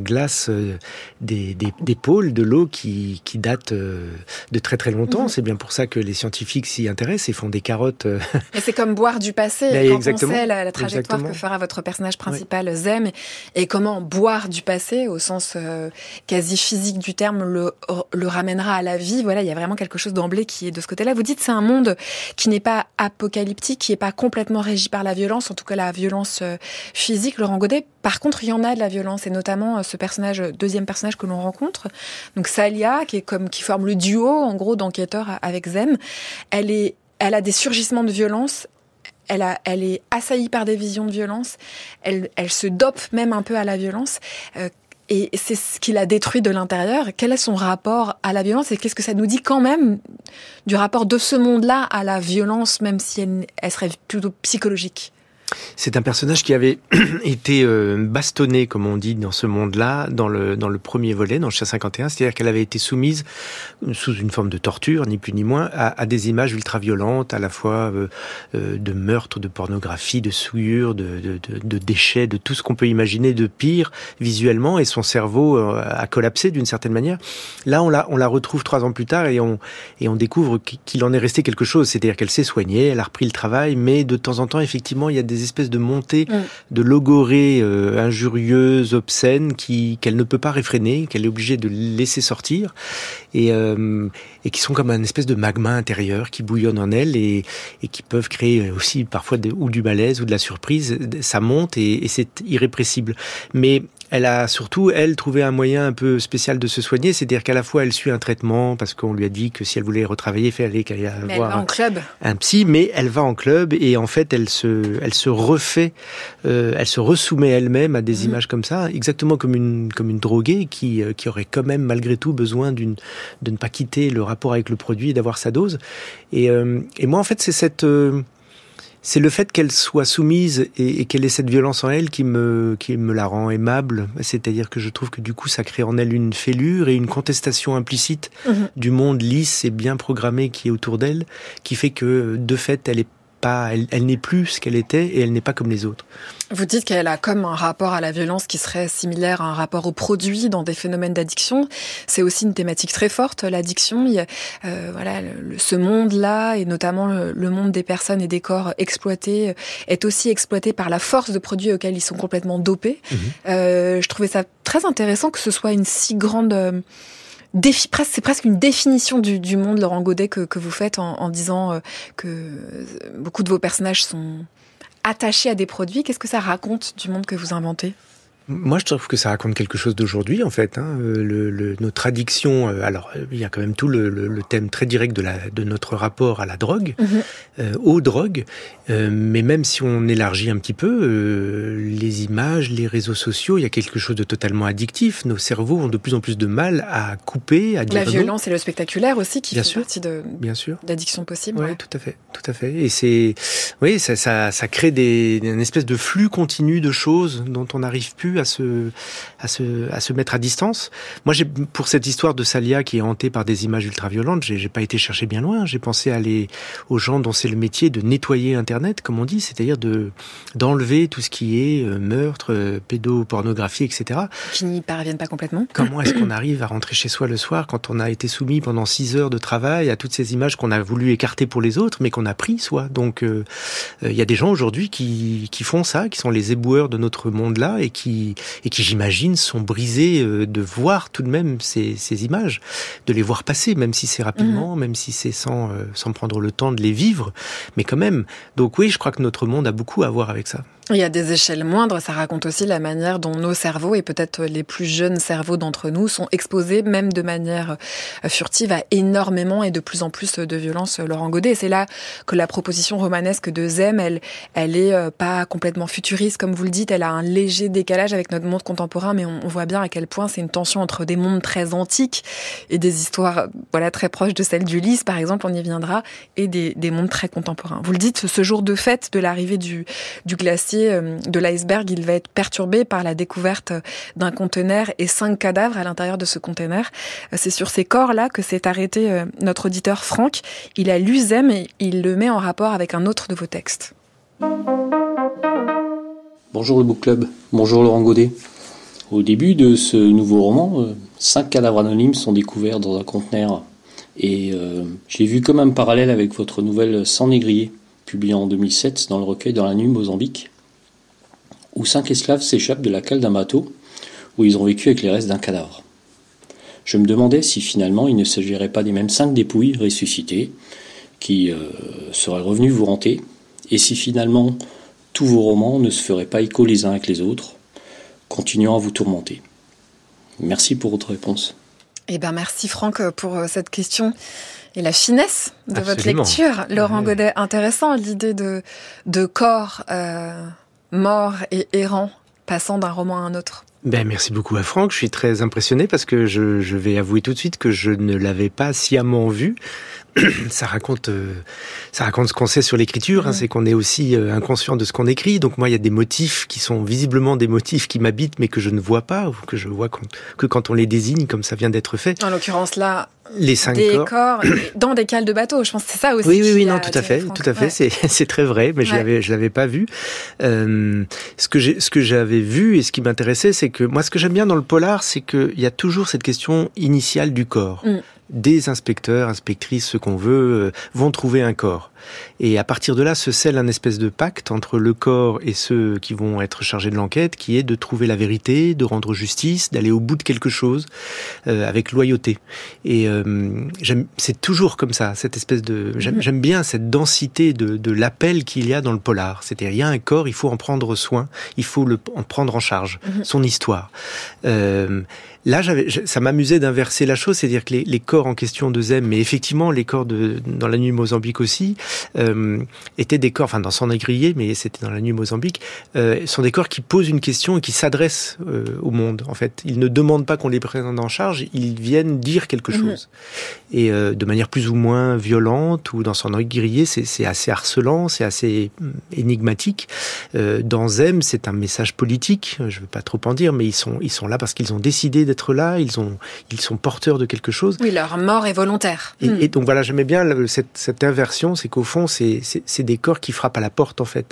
glace euh, des, des, des pôles de l'eau qui, qui datent euh, de très très longtemps. Mmh. C'est bien pour ça que les scientifiques s'y intéressent et font des carottes. Euh... Et c'est comme boire du passé. Mais quand exactement. on sait la, la trajectoire exactement. que fera votre personnage principal, oui. Zem, et, et comment boire du passé, au sens euh, quasi physique du terme, le, le ramènera à la vie. Voilà, il y a vraiment quelque chose d'emblée qui est de ce côté-là. Vous dites c'est un monde qui n'est pas apocalyptique, qui n'est pas complètement régi par la violence, en tout cas la violence euh, physique. Laurent Godet, par contre, il y en a de la violence, et notamment euh, ce personnage, deuxième personnage que l'on rencontre, donc Salia, qui est comme qui forme le duo en gros d'enquêteurs avec Zem. Elle est, elle a des surgissements de violence. Elle, a, elle est assaillie par des visions de violence. Elle, elle se dope même un peu à la violence. Euh, et c'est ce qui la détruit de l'intérieur. Quel est son rapport à la violence et qu'est-ce que ça nous dit quand même du rapport de ce monde-là à la violence, même si elle, elle serait plutôt psychologique? C'est un personnage qui avait été euh, bastonné, comme on dit, dans ce monde-là, dans le dans le premier volet, dans Chien cinquante et un, c'est-à-dire qu'elle avait été soumise, sous une forme de torture, ni plus ni moins, à, à des images ultra-violentes, à la fois euh, euh, de meurtres, de pornographie, de souillures, de, de, de, de déchets, de tout ce qu'on peut imaginer de pire visuellement, et son cerveau euh, a collapsé d'une certaine manière. Là, on la, on la retrouve trois ans plus tard, et on, et on découvre qu'il en est resté quelque chose, c'est-à-dire qu'elle s'est soignée, elle a repris le travail, mais de temps en temps, effectivement, il y a des espèces de montées mmh. de logorées euh, injurieuses, obscènes, qui qu'elle ne peut pas réfréner, qu'elle est obligée de laisser sortir, et, euh, et qui sont comme un espèce de magma intérieur qui bouillonne en elle, et, et qui peuvent créer aussi parfois de, ou du malaise ou de la surprise. Ça monte et, et c'est irrépressible. Mais elle a surtout, elle, trouvé un moyen un peu spécial de se soigner, c'est-à-dire qu'à la fois elle suit un traitement, parce qu'on lui a dit que si elle voulait retravailler, il fallait qu'elle aille mais voir elle va en club. un psy, mais elle va en club, et en fait elle se, elle se refait, euh, elle se resoumet elle-même à des mmh. images comme ça, exactement comme une, comme une droguée qui, euh, qui aurait quand même malgré tout besoin d'une, de ne pas quitter le rapport avec le produit et d'avoir sa dose. Et, euh, et moi en fait c'est cette... Euh, C'est le fait qu'elle soit soumise et, et qu'elle ait cette violence en elle qui me, qui me la rend aimable. C'est-à-dire que je trouve que du coup, ça crée en elle une fêlure et une contestation implicite mmh. du monde lisse et bien programmé qui est autour d'elle, qui fait que, de fait, elle est pas, elle, elle n'est plus ce qu'elle était et elle n'est pas comme les autres. Vous dites qu'elle a comme un rapport à la violence qui serait similaire à un rapport au produit dans des phénomènes d'addiction. C'est aussi une thématique très forte, l'addiction. Il y a, euh, voilà, le, ce monde-là, et notamment le, le monde des personnes et des corps exploités, est aussi exploité par la force de produits auxquels ils sont complètement dopés. Mmh. Euh, je trouvais ça très intéressant que ce soit une si grande... Euh, Défi, c'est presque une définition du, du monde, Laurent Godet, que, que vous faites en, en disant euh, que beaucoup de vos personnages sont attachés à des produits. Qu'est-ce que ça raconte du monde que vous inventez ? Moi, je trouve que ça raconte quelque chose d'aujourd'hui, en fait. Hein. Le, le, notre addiction, euh, alors il y a quand même tout le, le, le thème très direct de, la, de notre rapport à la drogue, mmh. euh, aux drogues. Euh, mais même si on élargit un petit peu, euh, les images, les réseaux sociaux, il y a quelque chose de totalement addictif. Nos cerveaux ont de plus en plus de mal à couper, à dire la violence non. Et le spectaculaire aussi, qui bien fait sûr. partie de bien sûr. d'addiction possible. Oui, ouais. tout à fait, tout à fait. Et c'est, oui, ça, ça, ça crée des, une espèce de flux continu de choses dont on n'arrive plus à se, à se, à se mettre à distance. Moi, j'ai, pour cette histoire de Salia qui est hantée par des images ultra-violentes, j'ai, j'ai pas été chercher bien loin. J'ai pensé aller aux gens dont c'est le métier de nettoyer Internet, comme on dit, c'est-à-dire de, d'enlever tout ce qui est euh, meurtre, euh, pédopornographie, et cetera. Qui n'y parviennent pas complètement. Comment est-ce qu'on arrive à rentrer chez soi le soir quand on a été soumis pendant six heures de travail à toutes ces images qu'on a voulu écarter pour les autres, mais qu'on a pris soi. Donc, il euh, euh, y a des gens aujourd'hui qui, qui font ça, qui sont les éboueurs de notre monde-là et qui, et qui, j'imagine, sont brisés euh, de voir tout de même ces, ces images, de les voir passer, même si c'est rapidement, mmh. même si c'est sans, euh, sans prendre le temps de les vivre, mais quand même. Donc oui, je crois que notre monde a beaucoup à voir avec ça. Il y a des échelles moindres, ça raconte aussi la manière dont nos cerveaux, et peut-être les plus jeunes cerveaux d'entre nous, sont exposés, même de manière furtive, à énormément et de plus en plus de violence, Laurent Godet. Et c'est là que la proposition romanesque de Zem, elle, elle est pas complètement futuriste, comme vous le dites, elle a un léger décalage avec notre monde contemporain, mais on, on voit bien à quel point c'est une tension entre des mondes très antiques et des histoires, voilà, très proches de celles d'Ulysse, par exemple, on y viendra, et des, des mondes très contemporains. Vous le dites, ce jour de fête de l'arrivée du, du glacier, de l'iceberg, il va être perturbé par la découverte d'un conteneur et cinq cadavres à l'intérieur de ce conteneur. C'est sur ces corps-là que s'est arrêté notre auditeur Franck. Il a lu Zem et il le met en rapport avec un autre de vos textes. Bonjour le Book Club, bonjour Laurent Godet. Au début de ce nouveau roman, euh, cinq cadavres anonymes sont découverts dans un conteneur. Et euh, j'ai vu comme un parallèle avec votre nouvelle Sang négrier, publiée en deux mille sept dans le recueil Dans la nuit Mozambique, où cinq esclaves s'échappent de la cale d'un bateau, où ils ont vécu avec les restes d'un cadavre. Je me demandais si finalement il ne s'agirait pas des mêmes cinq dépouilles ressuscitées qui euh, seraient revenus vous hanter, et si finalement tous vos romans ne se feraient pas écho les uns avec les autres, continuant à vous tourmenter. Merci pour votre réponse. Eh ben merci Franck pour cette question et la finesse de Absolument. votre lecture. Laurent Ouais. Godet, intéressant l'idée de, de corps euh, morts et errants passant d'un roman à un autre. Ben, merci beaucoup à Franck. Je suis très impressionné parce que je, je vais avouer tout de suite que je ne l'avais pas sciemment vu. Ça raconte, euh, ça raconte ce qu'on sait sur l'écriture, hein, Mmh. c'est qu'on est aussi euh, inconscient de ce qu'on écrit. Donc moi, il y a des motifs qui sont visiblement des motifs qui m'habitent, mais que je ne vois pas, ou que je vois quand, que quand on les désigne, comme ça vient d'être fait. En l'occurrence là, Les cinq des corps. corps dans des cales de bateau. Je pense que c'est ça aussi. Oui, oui, qui oui, a non, tout à attiré fait, Franck. tout à fait, Ouais. c'est, c'est très vrai, mais je Ouais. l'avais, je l'avais pas vu. Euh, ce que j'ai, ce que j'avais vu et ce qui m'intéressait, c'est que moi, ce que j'aime bien dans le polar, c'est qu'il y a toujours cette question initiale du corps. Mm. Des inspecteurs, inspectrices, ce qu'on veut, euh, vont trouver un corps. Et à partir de là, se scelle un espèce de pacte entre le corps et ceux qui vont être chargés de l'enquête, qui est de trouver la vérité, de rendre justice, d'aller au bout de quelque chose, euh, avec loyauté. Et euh, j'aime, c'est toujours comme ça, cette espèce de... J'aime, j'aime bien cette densité de, de l'appel qu'il y a dans le polar. C'est-à-dire, il y a un corps, il faut en prendre soin, il faut le, en prendre en charge, Mhm. son histoire. Euh, Là, j'avais, ça m'amusait d'inverser la chose, c'est-à-dire que les, les corps en question de Zem, mais effectivement les corps de dans la nuit Mozambique aussi, euh, étaient des corps, enfin dans Sang négrier, mais c'était dans la nuit Mozambique, euh, sont des corps qui posent une question et qui s'adressent euh, au monde. En fait, ils ne demandent pas qu'on les prenne en charge, ils viennent dire quelque Mhm. chose. Et euh, de manière plus ou moins violente, ou dans Sang négrier, c'est, c'est assez harcelant, c'est assez hum, énigmatique. Euh, dans Zem, c'est un message politique. Je ne veux pas trop en dire, mais ils sont ils sont là parce qu'ils ont décidé d'être là, ils ont, ils sont porteurs de quelque chose. Oui, leur mort est volontaire. Et, Mm. et donc voilà, j'aimais bien le- cette, cette inversion, c'est qu'au fond, c'est, c'est, c'est des corps qui frappent à la porte en fait.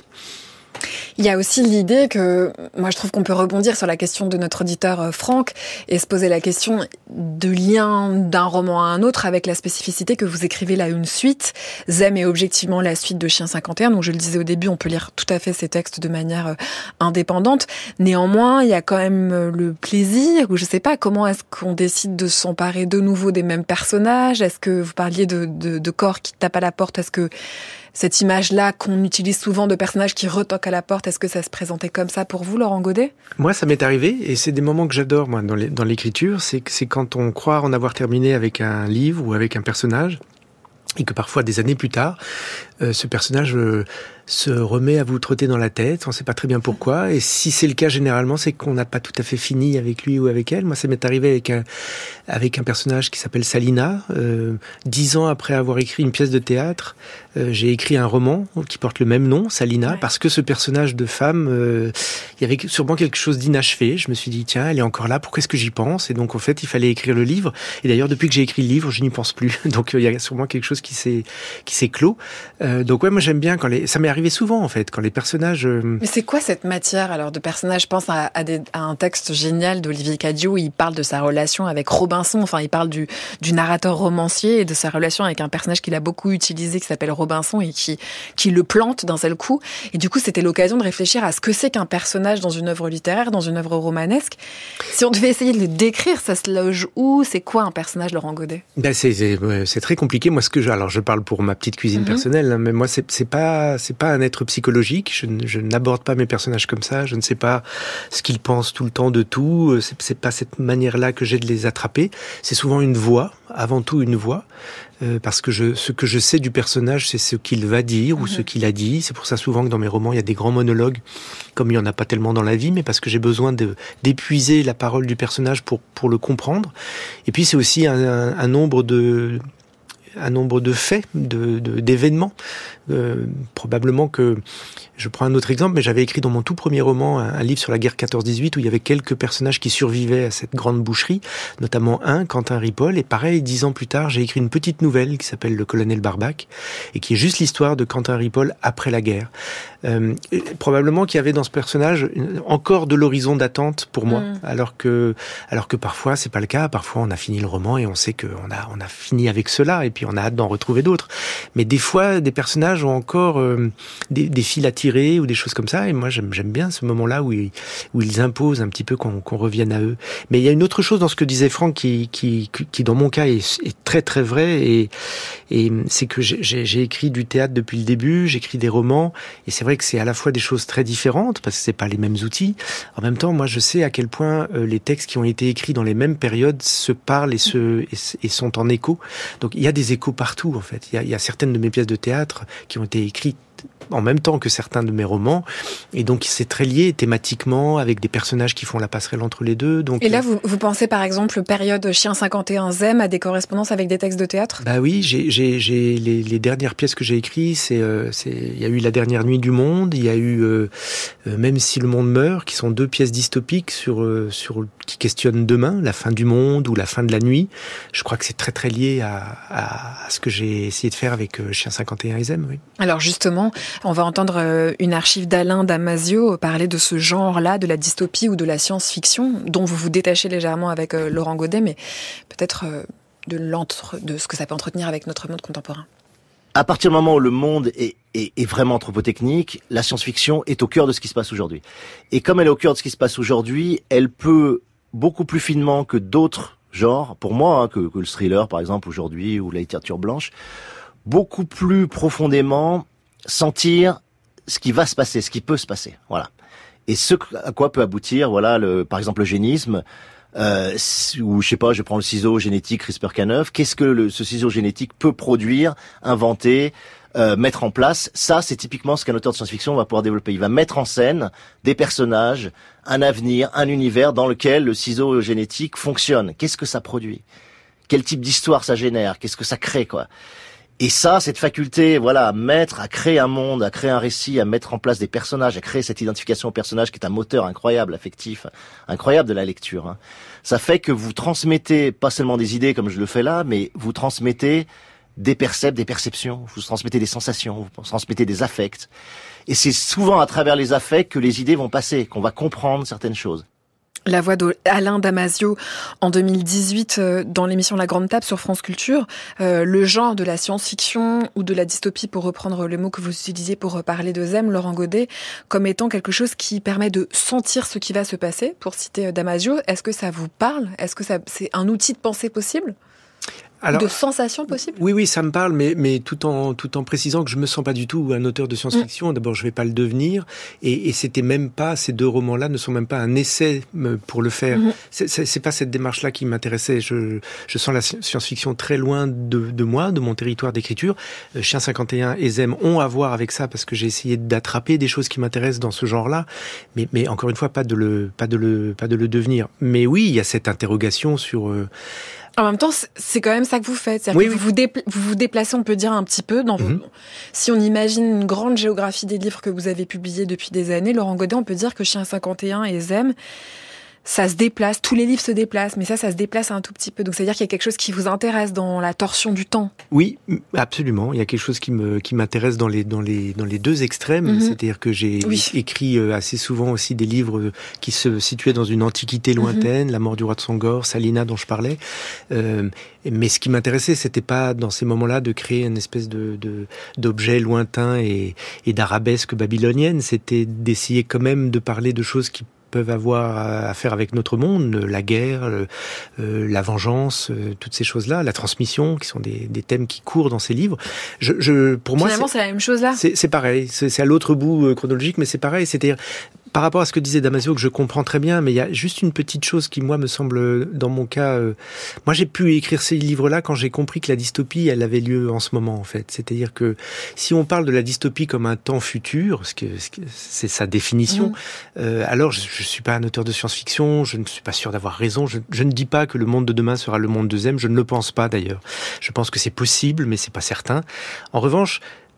Il y a aussi l'idée que, moi je trouve qu'on peut rebondir sur la question de notre auditeur euh, Franck et se poser la question de lien d'un roman à un autre avec la spécificité que vous écrivez là une suite. Zem est objectivement la suite de Chien cinquante et un, donc je le disais au début, on peut lire tout à fait ces textes de manière euh, indépendante. Néanmoins, il y a quand même euh, le plaisir, ou je sais pas, comment est-ce qu'on décide de s'emparer de nouveau des mêmes personnages? Est-ce que vous parliez de, de, de corps qui tapent à la porte? Est-ce que cette image-là qu'on utilise souvent de personnages qui retoquent à la porte, est-ce que ça se présentait comme ça pour vous, Laurent Godet? Moi, ça m'est arrivé, et c'est des moments que j'adore, moi, dans, les, dans l'écriture, c'est, que- c'est quand on croit en avoir terminé avec un livre ou avec un personnage, et que parfois, des années plus tard, euh, ce personnage euh, se remet à vous trotter dans la tête, on ne sait pas très bien pourquoi, et si c'est le cas, généralement, c'est qu'on n'a pas tout à fait fini avec lui ou avec elle. Moi, ça m'est arrivé avec un, avec un personnage qui s'appelle Salina. Euh, dix ans après avoir écrit une pièce de théâtre, euh, j'ai écrit un roman qui porte le même nom, Salina, Ouais. parce que ce personnage de femme, euh, il y avait sûrement quelque chose d'inachevé. Je me suis dit, tiens, elle est encore là, pourquoi est-ce que j'y pense? Et donc, en fait, il fallait écrire le livre. Et d'ailleurs, depuis que j'ai écrit le livre, je n'y pense plus. Donc, euh, il y a sûrement quelque chose qui s'est, qui s'est clos. Euh, donc, ouais, moi, j'aime bien quand les, ça m'est arrivé souvent, en fait, quand les personnages, euh, Mais c'est quoi cette matière alors de personnage? Je pense à, à, des, à un texte génial d'Olivier Cadieux où il parle de sa relation avec Robinson. Enfin, il parle du, du narrateur romancier et de sa relation avec un personnage qu'il a beaucoup utilisé qui s'appelle Robinson et qui, qui le plante d'un seul coup. Et du coup, c'était l'occasion de réfléchir à ce que c'est qu'un personnage dans une œuvre littéraire, dans une œuvre romanesque. Si on devait essayer de le décrire, ça se loge où? C'est quoi un personnage, Laurent Godet? ben c'est, c'est, ouais, c'est très compliqué. Moi, ce que je, alors, je parle pour ma petite cuisine Mhm. personnelle, hein, mais moi, c'est, c'est pas, c'est pas un être psychologique. Je, ne- je n'aborde pas mes personnages comme ça. Je ne sais pas ce qu'ils pensent tout le temps de tout. C'est, c'est pas cette manière-là que j'ai de les attraper. C'est souvent une voix, avant tout une voix, euh, parce que je, ce que je sais du personnage, c'est ce qu'il va dire ou Mhm. ce qu'il a dit. C'est pour ça souvent que dans mes romans, il y a des grands monologues, comme il y en a pas tellement dans la vie, mais parce que j'ai besoin de, d'épuiser la parole du personnage pour, pour le comprendre. Et puis c'est aussi un, un, un nombre de un nombre de faits, de, de, d'événements. Euh, probablement que, je prends un autre exemple, mais j'avais écrit dans mon tout premier roman un, un livre sur la guerre quatorze dix-huit où il y avait quelques personnages qui survivaient à cette grande boucherie, notamment un, Quentin Ripoll, et pareil, dix ans plus tard, j'ai écrit une petite nouvelle qui s'appelle Le Colonel Barbac, et qui est juste l'histoire de Quentin Ripoll après la guerre. Euh, probablement qu'il y avait dans ce personnage encore de l'horizon d'attente pour moi, mmh. alors que alors que parfois c'est pas le cas. Parfois on a fini le roman et on sait qu'on a on a fini avec cela et puis on a hâte d'en retrouver d'autres. Mais des fois des personnages ont encore euh, des, des fils à tirer ou des choses comme ça. Et moi j'aime j'aime bien ce moment-là où ils où ils imposent un petit peu qu'on qu'on revienne à eux. Mais il y a une autre chose dans ce que disait Franck qui qui qui dans mon cas est, est très très vrai et et c'est que j'ai, j'ai écrit du théâtre depuis le début, j'écris des romans et c'est vrai que c'est à la fois des choses très différentes parce que c'est pas les mêmes outils. En même temps, moi, je sais à quel point euh, les textes qui ont été écrits dans les mêmes périodes se parlent et se et, et sont en écho. Donc, il y a des échos partout, en fait. Il y a, il y a certaines de mes pièces de théâtre qui ont été écrites en même temps que certains de mes romans, et donc c'est très lié thématiquement avec des personnages qui font la passerelle entre les deux. Donc et là, vous, vous pensez par exemple période Chien cinquante et un Zem à des correspondances avec des textes de théâtre ? Bah oui, j'ai, j'ai, j'ai les, les dernières pièces que j'ai écrites, c'est, euh, c'est, il y a eu La dernière nuit du monde, il y a eu euh, euh, Même si le monde meurt, qui sont deux pièces dystopiques sur euh, sur qui questionnent demain, la fin du monde ou la fin de la nuit. Je crois que c'est très très lié à, à, à ce que j'ai essayé de faire avec euh, Chien cinquante et un et Zem. Oui. Alors justement, on va entendre une archive d'Alain Damasio parler de ce genre-là, de la dystopie ou de la science-fiction, dont vous vous détachez légèrement avec Laurent Godet, mais peut-être de, l'entre... de ce que ça peut entretenir avec notre monde contemporain. À partir du moment où le monde est, est, est vraiment anthropotechnique, la science-fiction est au cœur de ce qui se passe aujourd'hui. Et comme elle est au cœur de ce qui se passe aujourd'hui, elle peut beaucoup plus finement que d'autres genres, pour moi, hein, que, que le thriller par exemple aujourd'hui, ou la littérature blanche, beaucoup plus profondément sentir ce qui va se passer, ce qui peut se passer, voilà. Et ce à quoi peut aboutir, voilà, le, par exemple, l'eugénisme, euh, ou je sais pas, je prends le ciseau génétique CRISPR-Cas neuf. Qu'est-ce que le, ce ciseau génétique peut produire, inventer, euh, mettre en place? Ça, c'est typiquement ce qu'un auteur de science-fiction va pouvoir développer. Il va mettre en scène des personnages, un avenir, un univers dans lequel le ciseau génétique fonctionne. Qu'est-ce que ça produit? Quel type d'histoire ça génère? Qu'est-ce que ça crée, quoi? Et ça, cette faculté, voilà, à mettre, à créer un monde, à créer un récit, à mettre en place des personnages, à créer cette identification au personnage qui est un moteur incroyable, affectif, incroyable de la lecture, hein. Ça fait que vous transmettez pas seulement des idées comme je le fais là, mais vous transmettez des percepts, des perceptions, vous transmettez des sensations, vous transmettez des affects. Et c'est souvent à travers les affects que les idées vont passer, qu'on va comprendre certaines choses. La voix d'Alain Damasio en deux mille dix-huit euh, dans l'émission La Grande Table sur France Culture. Euh, le genre de la science-fiction ou de la dystopie, pour reprendre le mot que vous utilisiez pour parler de Zem, Laurent Godet, comme étant quelque chose qui permet de sentir ce qui va se passer, pour citer Damasio. Est-ce que ça vous parle ? Est-ce que ça, c'est un outil de pensée possible ? Alors, de sensations possibles ? Oui, oui, ça me parle, mais, mais tout en, tout en précisant que je me sens pas du tout un auteur de science-fiction. Mmh. D'abord, je vais pas le devenir. Et, et c'était même pas, ces deux romans-là ne sont même pas un essai pour le faire. Mmh. C'est, c'est, c'est pas cette démarche-là qui m'intéressait. Je, je sens la science-fiction très loin de, de moi, de mon territoire d'écriture. Chien cinquante et un et Zem ont à voir avec ça parce que j'ai essayé d'attraper des choses qui m'intéressent dans ce genre-là. Mais, mais encore une fois, pas de le, pas de le, pas de le devenir. Mais oui, il y a cette interrogation sur, euh, en même temps, c'est quand même ça que vous faites. C'est-à-dire oui, que oui. Vous, vous, dépla- vous vous déplacez, on peut dire, un petit peu. Dans vos... mm-hmm. Si on imagine une grande géographie des livres que vous avez publiés depuis des années, Laurent Godet, on peut dire que Chien cinquante et un et Zem, ça se déplace. Tous les livres se déplacent, mais ça, ça se déplace un tout petit peu. Donc, c'est-à-dire qu'il y a quelque chose qui vous intéresse dans la torsion du temps. Oui, absolument. Il y a quelque chose qui me qui m'intéresse dans les dans les dans les deux extrêmes. Mm-hmm. C'est-à-dire que j'ai oui. écrit assez souvent aussi des livres qui se situaient dans une antiquité lointaine, mm-hmm. La mort du roi de Sangor, Salina dont je parlais. Euh, mais ce qui m'intéressait, c'était pas dans ces moments-là de créer une espèce de, de d'objet lointain et, et d'arabesque babylonienne. C'était d'essayer quand même de parler de choses qui peuvent avoir à faire avec notre monde, la guerre, euh, la vengeance, euh, toutes ces choses-là, la transmission, qui sont des, des thèmes qui courent dans ces livres. Je, je, pour moi, finalement, c'est, c'est la même chose là. C'est, c'est pareil, c'est, c'est à l'autre bout euh, chronologique, mais c'est pareil. C'est-à-dire, par rapport à ce que disait Damasio, que je comprends très bien, mais il y a juste une petite chose qui, moi, me semble, dans mon cas, euh, moi, j'ai pu écrire ces livres-là quand j'ai compris que la dystopie, elle avait lieu en ce moment, en fait. C'est-à-dire que si on parle de la dystopie comme un temps futur, ce que, ce que c'est sa définition, mmh. euh, alors je, je suis pas un auteur de science-fiction, je ne suis pas sûr d'avoir raison, je, je ne dis pas que le monde de demain sera le monde de Zem, je ne le pense pas d'ailleurs. Je pense que c'est possible, mais c'est pas certain. En revanche,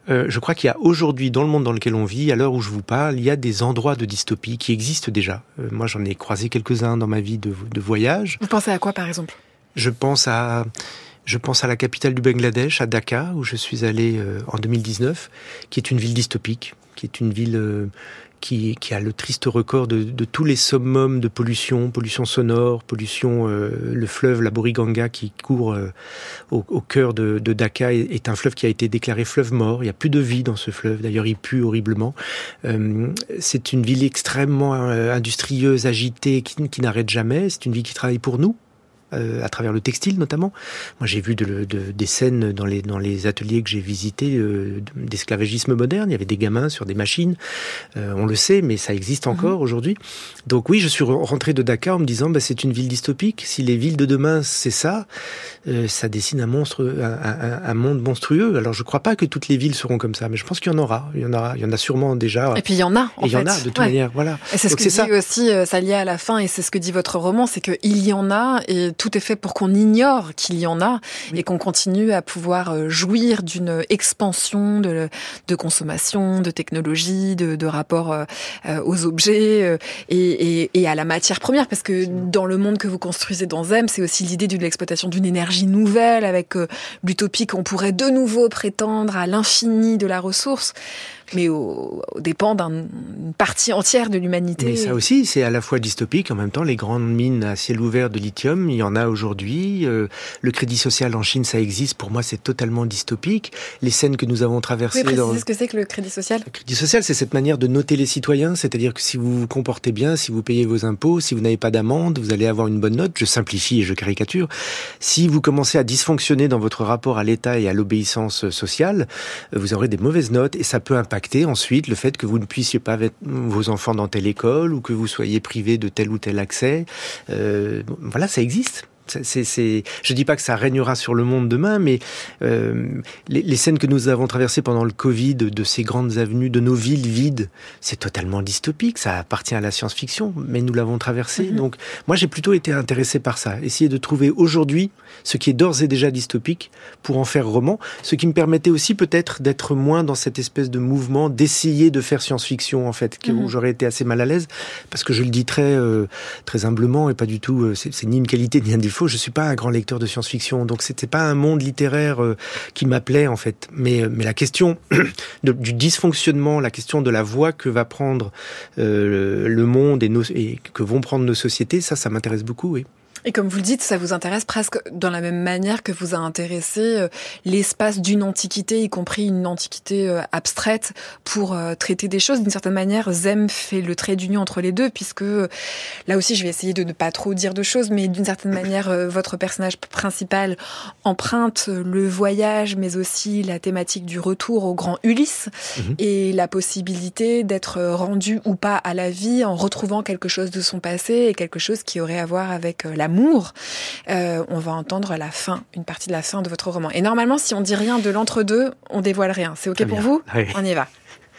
euh, je crois qu'il y a aujourd'hui, dans le monde dans lequel on vit, à l'heure où je vous parle, il y a des endroits de dystopie qui existent déjà. Euh, moi, j'en ai croisé quelques-uns dans ma vie de, de voyage. Vous pensez à quoi, par exemple ? Je pense à... Je pense à la capitale du Bangladesh, à Dhaka, où je suis allé euh, en deux mille dix-neuf, qui est une ville dystopique, qui est une ville euh, qui, qui a le triste record de, de tous les summums de pollution, pollution sonore, pollution, euh, le fleuve, la Buriganga, qui court euh, au, au cœur de, de Dhaka, est, est un fleuve qui a été déclaré fleuve mort. Il n'y a plus de vie dans ce fleuve, d'ailleurs il pue horriblement. Euh, c'est une ville extrêmement euh, industrieuse, agitée, qui, qui n'arrête jamais. C'est une ville qui travaille pour nous. Euh, à travers le textile notamment. Moi j'ai vu de, de, des scènes dans les, dans les ateliers que j'ai visités euh, d'esclavagisme moderne, il y avait des gamins sur des machines, euh, on le sait, mais ça existe encore mmh. aujourd'hui. Donc oui, je suis rentré de Dakar en me disant bah, c'est une ville dystopique, si les villes de demain c'est ça, euh, ça dessine un monstre, un, un, un monde monstrueux. Alors je crois pas que toutes les villes seront comme ça, mais je pense qu'il y en aura, il y en aura, il y en a sûrement déjà. Et puis il y en a en et il y fait. en a de toute ouais. manière, voilà. Et c'est Donc, ce que c'est dit ça. aussi euh, Salia à la fin, et c'est ce que dit votre roman, c'est qu'il y en a, et tout est fait pour qu'on ignore qu'il y en a, oui. et qu'on continue à pouvoir jouir d'une expansion de, de consommation, de technologie, de, de rapport euh, aux objets euh, et, et, et à la matière première, parce que dans le monde que vous construisez dans Zem, c'est aussi l'idée de l'exploitation d'une énergie nouvelle, avec euh, l'utopie qu'on pourrait de nouveau prétendre à l'infini de la ressource, mais au, au dépend d'une partie entière de l'humanité. Mais ça aussi, c'est à la fois dystopique, en même temps, les grandes mines à ciel ouvert de lithium, il y en a aujourd'hui. Euh, le crédit social en Chine, ça existe. Pour moi, c'est totalement dystopique. Les scènes que nous avons traversées... Vous pouvez préciser dans... ce que c'est que le crédit social ? Le crédit social, c'est cette manière de noter les citoyens, c'est-à-dire que si vous vous comportez bien, si vous payez vos impôts, si vous n'avez pas d'amende, vous allez avoir une bonne note. Je simplifie et je caricature. Si vous commencez à dysfonctionner dans votre rapport à l'État et à l'obéissance sociale, vous aurez des mauvaises notes et ça peut impacter ensuite le fait que vous ne puissiez pas mettre vos enfants dans telle école ou que vous soyez privé de tel ou tel accès. Euh, voilà, ça existe. C'est, c'est, je dis pas que ça régnera sur le monde demain, mais euh, les, les scènes que nous avons traversées pendant le Covid, de ces grandes avenues, de nos villes vides, c'est totalement dystopique. Ça appartient à la science-fiction, mais nous l'avons traversé. Mm-hmm. Donc, moi, j'ai plutôt été intéressé par ça. Essayer de trouver aujourd'hui ce qui est d'ores et déjà dystopique pour en faire roman, ce qui me permettait aussi peut-être d'être moins dans cette espèce de mouvement d'essayer de faire science-fiction, en fait, mm-hmm. où j'aurais été assez mal à l'aise, parce que je le dis très, euh, très humblement et pas du tout. Euh, c'est, c'est ni une qualité ni un défaut. Je suis pas un grand lecteur de science-fiction, donc c'était pas un monde littéraire euh, qui m'appelait en fait. Mais mais la question de, du dysfonctionnement, la question de la voie que va prendre euh, le monde et, nos, et que vont prendre nos sociétés, ça, ça m'intéresse beaucoup, oui. Et comme vous le dites, ça vous intéresse presque dans la même manière que vous a intéressé euh, l'espace d'une antiquité, y compris une antiquité euh, abstraite, pour euh, traiter des choses. D'une certaine manière, Zem fait le trait d'union entre les deux, puisque euh, là aussi, je vais essayer de ne pas trop dire de choses, mais d'une certaine manière, euh, votre personnage principal emprunte le voyage, mais aussi la thématique du retour au grand Ulysse, mmh. et la possibilité d'être rendu ou pas à la vie en retrouvant quelque chose de son passé et quelque chose qui aurait à voir avec euh, la L'amour, euh, on va entendre la fin, une partie de la fin de votre roman. Et normalement, si on dit rien de l'entre-deux, on dévoile rien. C'est OK pour vous ? Oui. On y va.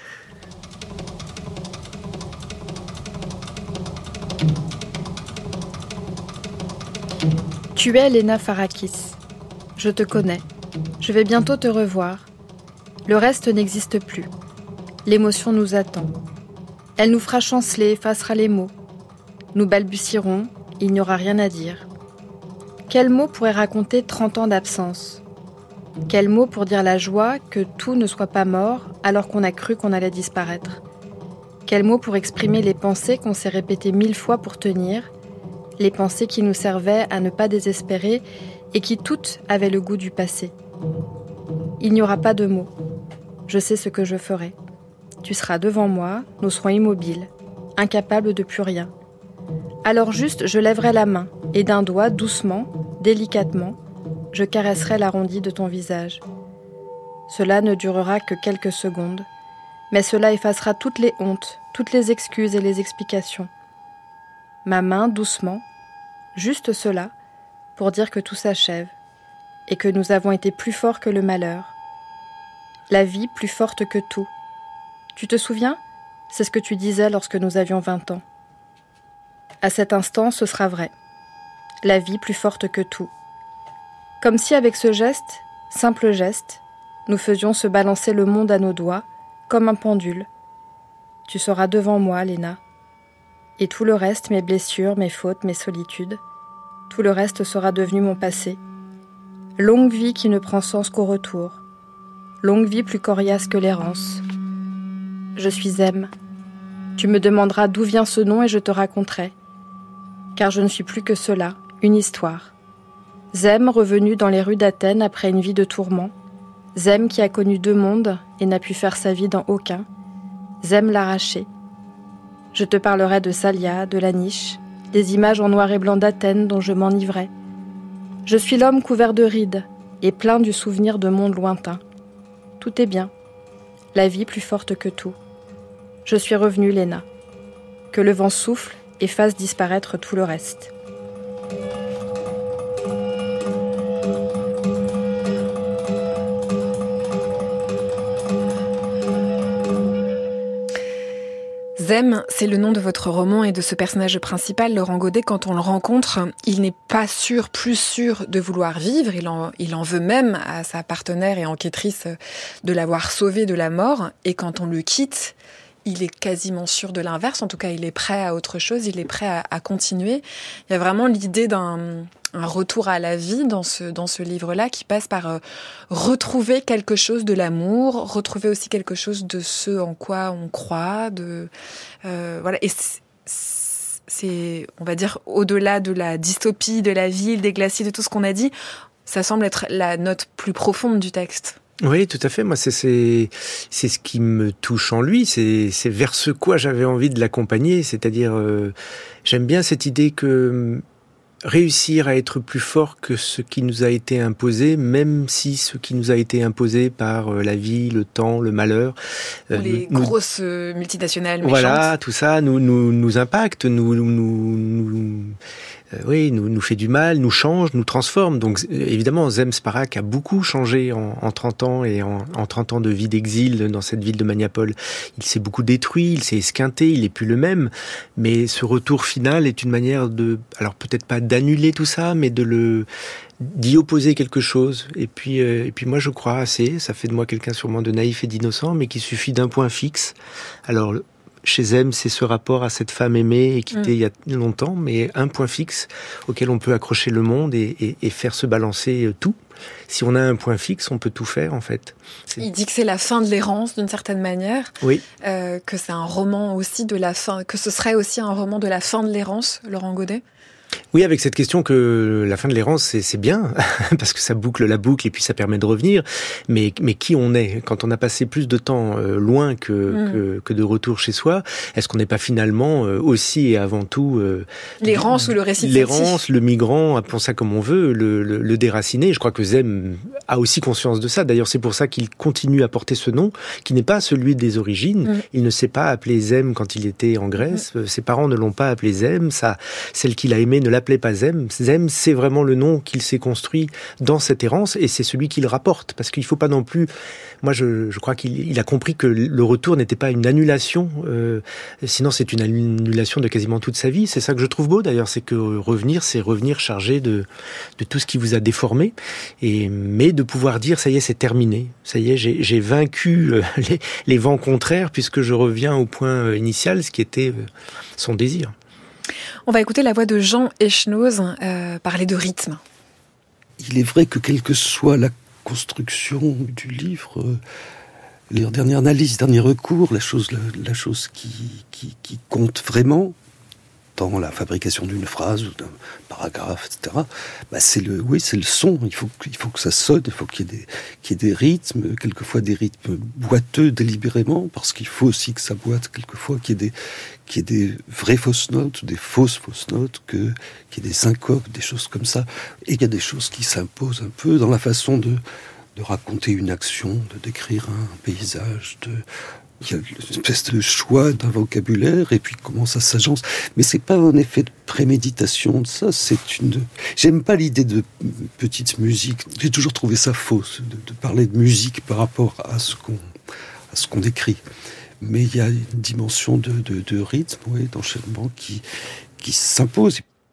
Tu es Léna Farakis. Je te connais. Je vais bientôt te revoir. Le reste n'existe plus. L'émotion nous attend. Elle nous fera chanceler, effacera les mots. Nous balbutierons. Il n'y aura rien à dire. Quel mot pourrait raconter trente ans d'absence ? Quel mot pour dire la joie que tout ne soit pas mort alors qu'on a cru qu'on allait disparaître ? Quel mot pour exprimer les pensées qu'on s'est répétées mille fois pour tenir, les pensées qui nous servaient à ne pas désespérer et qui toutes avaient le goût du passé ? Il n'y aura pas de mots. Je sais ce que je ferai. Tu seras devant moi, nous serons immobiles, incapables de plus rien. Alors juste, je lèverai la main, et d'un doigt, doucement, délicatement, je caresserai l'arrondi de ton visage. Cela ne durera que quelques secondes, mais cela effacera toutes les hontes, toutes les excuses et les explications. Ma main, doucement, juste cela, pour dire que tout s'achève, et que nous avons été plus forts que le malheur. La vie plus forte que tout. Tu te souviens ? C'est ce que tu disais lorsque nous avions vingt ans. À cet instant, ce sera vrai. La vie plus forte que tout. Comme si avec ce geste, simple geste, Nous faisions se balancer le monde à nos doigts, comme un pendule. Tu seras devant moi, Léna. Et tout le reste, mes blessures, mes fautes, mes solitudes, tout le reste sera devenu mon passé. Longue vie qui ne prend sens qu'au retour. Longue vie plus coriace que l'errance. Je suis Zem. Tu me demanderas d'où vient ce nom et je te raconterai. Car je ne suis plus que cela, une histoire. Zem revenu dans les rues d'Athènes après une vie de tourments. Zem qui a connu deux mondes et n'a pu faire sa vie dans aucun. Zem l'arraché. Je te parlerai de Salia, de la niche, des images en noir et blanc d'Athènes dont je m'enivrais. Je suis l'homme couvert de rides et plein du souvenir de mondes lointains. Tout est bien. La vie plus forte que tout. Je suis revenue, Léna. Que le vent souffle et fasse disparaître tout le reste. Zem, c'est le nom de votre roman et de ce personnage principal, Laurent Godet. Quand on le rencontre, il n'est pas sûr, plus sûr de vouloir vivre. Il en, il en veut même à sa partenaire et enquêtrice de l'avoir sauvé de la mort. Et quand on le quitte, il est quasiment sûr de l'inverse. En tout cas, il est prêt à autre chose, il est prêt à, à continuer. Il y a vraiment l'idée d'un un retour à la vie dans ce, dans ce livre-là qui passe par euh, retrouver quelque chose de l'amour, retrouver aussi quelque chose de ce en quoi on croit. De, euh, voilà. Et c'est, c'est, on va dire, au-delà de la dystopie, de la ville, des glaciers, de tout ce qu'on a dit, ça semble être la note plus profonde du texte. Oui, tout à fait. Moi, c'est c'est c'est ce qui me touche en lui. C'est c'est vers ce quoi j'avais envie de l'accompagner. C'est-à-dire, euh, j'aime bien cette idée que réussir à être plus fort que ce qui nous a été imposé, même si ce qui nous a été imposé par la vie, le temps, le malheur, Ou les nous, grosses multinationales méchantes. Voilà, tout ça nous nous nous impacte, nous nous, nous euh, oui, nous nous fait du mal, nous change, nous transforme. Donc évidemment, Zem Sparac a beaucoup changé en, en trente ans et en, en trente ans de vie d'exil dans cette ville de Maniapol. Il s'est beaucoup détruit, il s'est esquinté, il est plus le même. Mais ce retour final est une manière de, alors peut-être pas d'annuler tout ça, mais de le d'y opposer quelque chose. Et puis, euh, et puis moi, je crois assez. Ça fait de moi quelqu'un sûrement de naïf et d'innocent, mais qu'il suffit d'un point fixe. Alors, chez Zem, c'est ce rapport à cette femme aimée et quittée mmh. il y a longtemps, mais un point fixe auquel on peut accrocher le monde et, et, et faire se balancer tout. Si on a un point fixe, on peut tout faire, en fait. C'est... Il dit que c'est la fin de l'errance, d'une certaine manière. Oui. Euh, que c'est un roman aussi de la fin, que ce serait aussi un roman de la fin de l'errance, Laurent Godet. Oui, avec cette question que la fin de l'errance, c'est, c'est bien, parce que ça boucle la boucle et puis ça permet de revenir. Mais, mais qui on est, quand on a passé plus de temps euh, loin que, mmh. que, que de retour chez soi, est-ce qu'on n'est pas finalement euh, aussi et avant tout... Euh, l'errance ou le récit L'errance, le migrant, appelons ça comme on veut, le, le, le déraciné. Je crois que Zem a aussi conscience de ça. D'ailleurs, c'est pour ça qu'il continue à porter ce nom, qui n'est pas celui des origines. Mmh. Il ne s'est pas appelé Zem quand il était en Grèce. Mmh. Ses parents ne l'ont pas appelé Zem. Ça, celle qu'il a aimée ne l'appelait pas Zem. Zem, c'est vraiment le nom qu'il s'est construit dans cette errance et c'est celui qu'il rapporte. Parce qu'il ne faut pas non plus... Moi, je, je crois qu'il il a compris que le retour n'était pas une annulation. Euh, sinon, c'est une annulation de quasiment toute sa vie. C'est ça que je trouve beau, d'ailleurs. C'est que revenir, c'est revenir chargé de, de tout ce qui vous a déformé. Et, mais de pouvoir dire, ça y est, c'est terminé. Ça y est, j'ai, j'ai vaincu les, les vents contraires puisque je reviens au point initial, ce qui était son désir. On va écouter la voix de Jean Echenoz euh, parler de rythme. Il est vrai que quelle que soit la construction du livre, euh, leur dernière analyse, dernier recours, la chose, la, la chose qui, qui, qui compte vraiment dans la fabrication d'une phrase ou d'un paragraphe, et cetera, bah c'est le, oui, c'est le son. Il faut, il faut que ça sonne, il faut qu'il y ait des, qu'il y ait des rythmes, quelquefois des rythmes boiteux délibérément, parce qu'il faut aussi que ça boite, quelquefois qu'il y ait des, qu'il y ait des vraies fausses notes, des fausses fausses notes, que, qu'il y ait des syncopes, des choses comme ça. Et il y a des choses qui s'imposent un peu dans la façon de, de raconter une action, de décrire un paysage, de, il y a une espèce de choix d'un vocabulaire et puis comment ça s'agence. Mais c'est pas un effet de préméditation de ça, c'est une... J'aime pas l'idée de petite musique. J'ai toujours trouvé ça faux, de, de parler de musique par rapport à ce qu'on, à ce qu'on décrit. Mais il y a une dimension de, de, de rythme, oui, d'enchaînement qui, qui s'impose.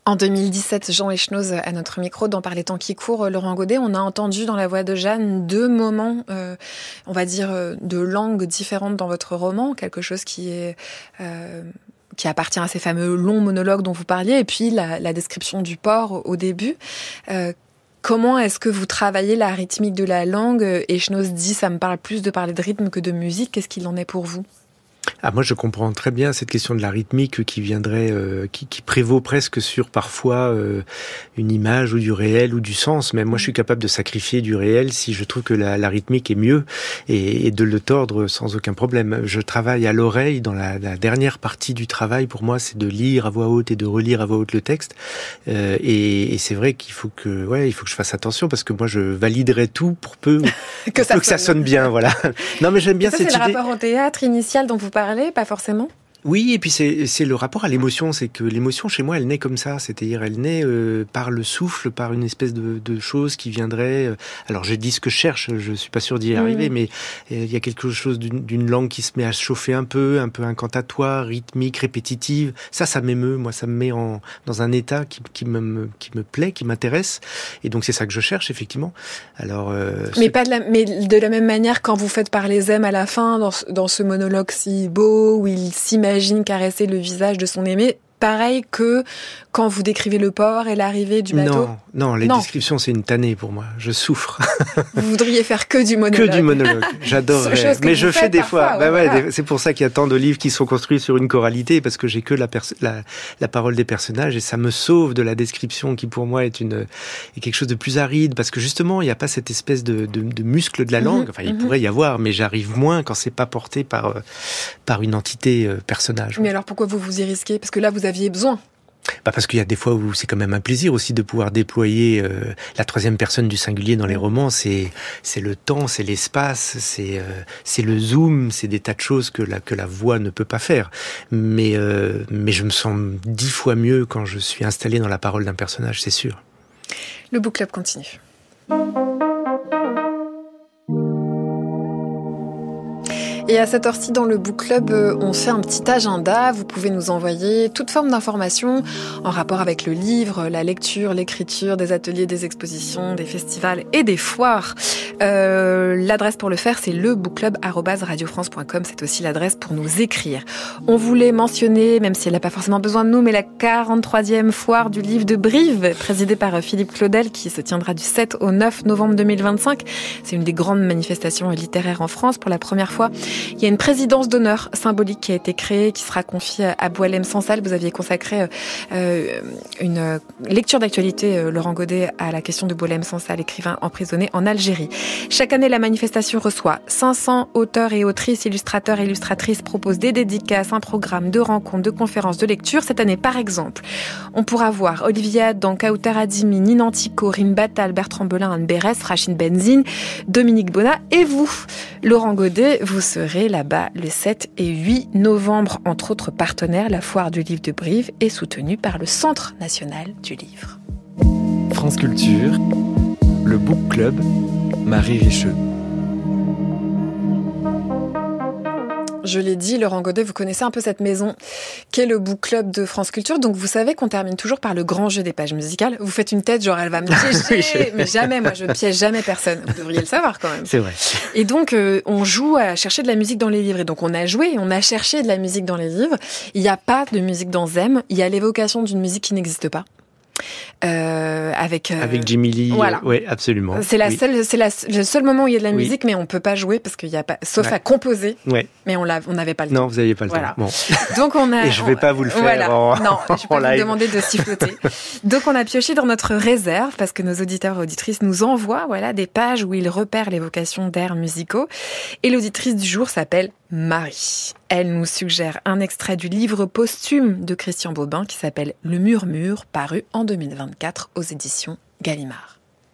En deux mille dix-sept, Jean Echnoz, à notre micro, dans Par les temps qui courent, Laurent Godet, on a entendu dans la voix de Jeanne deux moments, euh, on va dire, de langues différentes dans votre roman, quelque chose qui est... Euh, qui appartient à ces fameux longs monologues dont vous parliez, et puis la, la description du port au début. Euh, comment est-ce que vous travaillez la rythmique de la langue ? Echnoz dit « ça me parle plus de parler de rythme que de musique ». Qu'est-ce qu'il en est pour vous ? Ah, moi, je comprends très bien cette question de la rythmique qui viendrait, euh, qui, qui prévaut presque sur parfois euh, une image ou du réel ou du sens. Même moi, je suis capable de sacrifier du réel si je trouve que la, la rythmique est mieux et, et de le tordre sans aucun problème. Je travaille à l'oreille. Dans la, la dernière partie du travail, pour moi, c'est de lire à voix haute et de relire à voix haute le texte. Euh, et, et c'est vrai qu'il faut que, ouais, il faut que je fasse attention parce que moi, je validerai tout pour peu que, pour ça, peu que ça sonne bien. Voilà. Non, mais j'aime bien ça, cette c'est idée. le rapport au théâtre initial dont vous parlez, pas forcément. Oui, et puis c'est, c'est le rapport à l'émotion, c'est que l'émotion chez moi elle naît comme ça, c'est-à-dire elle naît euh, par le souffle, par une espèce de, de chose qui viendrait. Euh, alors je dis ce que je cherche, je suis pas sûr d'y arriver, mmh. mais il euh, y a quelque chose d'une, d'une langue qui se met à se chauffer un peu, un peu incantatoire, rythmique, répétitive. Ça, ça m'émeut, moi, ça me met en dans un état qui, qui me qui me plaît, qui m'intéresse, et donc c'est ça que je cherche effectivement. Alors, euh, mais ce... pas de la, mais de la même manière quand vous faites parler Zem à la fin dans dans ce monologue si beau où il s'imagine Imagine caresser le visage de son aimé, pareil que quand vous décrivez le port et l'arrivée du bateau. Non, non, les non. descriptions c'est une tannée pour moi. Je souffre. Vous voudriez faire que du monologue. Que du monologue. J'adorerais. Mais je fais des parfois, fois. Bah ouais, ouais, voilà. C'est pour ça qu'il y a tant de livres qui sont construits sur une choralité parce que j'ai que la, pers- la, la parole des personnages et ça me sauve de la description qui pour moi est une est quelque chose de plus aride parce que justement il n'y a pas cette espèce de, de, de muscle de la langue. Enfin, il mm-hmm. pourrait y avoir, mais j'arrive moins quand c'est pas porté par par une entité euh, personnage. Mais alors pourquoi vous vous y risquez ? Parce que là vous aviez besoin. Bah parce qu'il y a des fois où c'est quand même un plaisir aussi de pouvoir déployer euh, la troisième personne du singulier dans les romans. C'est c'est le temps, c'est l'espace, c'est euh, c'est le zoom, c'est des tas de choses que la que la voix ne peut pas faire. Mais euh, mais je me sens dix fois mieux quand je suis installé dans la parole d'un personnage, c'est sûr. Le book club continue. Et à cette heure-ci, dans le Book Club, on fait un petit agenda. Vous pouvez nous envoyer toute forme d'informations en rapport avec le livre, la lecture, l'écriture, des ateliers, des expositions, des festivals et des foires. Euh, l'adresse pour le faire, c'est le book club arobase radio france point com. C'est aussi l'adresse pour nous écrire. On voulait mentionner, même si elle n'a pas forcément besoin de nous, mais la quarante-troisième foire du livre de Brive, présidée par Philippe Claudel, qui se tiendra du sept au neuf novembre deux mille vingt-cinq. C'est une des grandes manifestations littéraires en France pour la première fois. Il y a une présidence d'honneur symbolique qui a été créée, qui sera confiée à Boualem Sansal. Vous aviez consacré euh, une lecture d'actualité, euh, Laurent Godet, à la question de Boualem Sansal, écrivain emprisonné en Algérie. Chaque année, la manifestation reçoit cinq cents auteurs et autrices, illustrateurs et illustratrices, proposent des dédicaces, un programme de rencontres, de conférences, de lectures. Cette année, par exemple, on pourra voir Olivier Adam, Kautar Adimi, Ninan Tico, Rim Batal, Bertrand Belin, Anne Berès, Rachid Benzine, Dominique Bonnat et vous, Laurent Godet. Vous serez là-bas le sept et huit novembre. Entre autres partenaires, la foire du livre de Brive est soutenue par le Centre national du livre. France Culture, le Book Club, Marie Richeux. Je l'ai dit, Laurent Godet, vous connaissez un peu cette maison qu'est le Book Club de France Culture. Donc, vous savez qu'on termine toujours par le grand jeu des pages musicales. Vous faites une tête, genre, elle va me piéger. Mais jamais, moi, je ne piège jamais personne. Vous devriez le savoir quand même. C'est vrai. Et donc, euh, on joue à chercher de la musique dans les livres. Et donc, on a joué, on a cherché de la musique dans les livres. Il n'y a pas de musique dans Zem. Il y a l'évocation d'une musique qui n'existe pas. Euh, avec euh, avec Jimmy Lee, voilà. euh, ouais, absolument. C'est la oui. seule, c'est la, le seul moment où il y a de la oui. musique, mais on peut pas jouer parce qu'il y a pas, sauf ouais. à composer. Ouais. Mais on l'a, on n'avait pas le non, temps. Non, vous n'aviez pas le voilà. temps. Bon. Donc on a. Et je vais on, pas vous le faire. Voilà. En, non, je vais pas vous live. demander de siffloter. Donc on a pioché dans notre réserve parce que nos auditeurs et auditrices nous envoient, voilà, des pages où ils repèrent l'évocation d'airs musicaux. Et l'auditrice du jour s'appelle Marie. Elle nous suggère un extrait du livre posthume de Christian Bobin qui s'appelle Le Murmure, paru en deux mille vingt-quatre aux éditions Gallimard.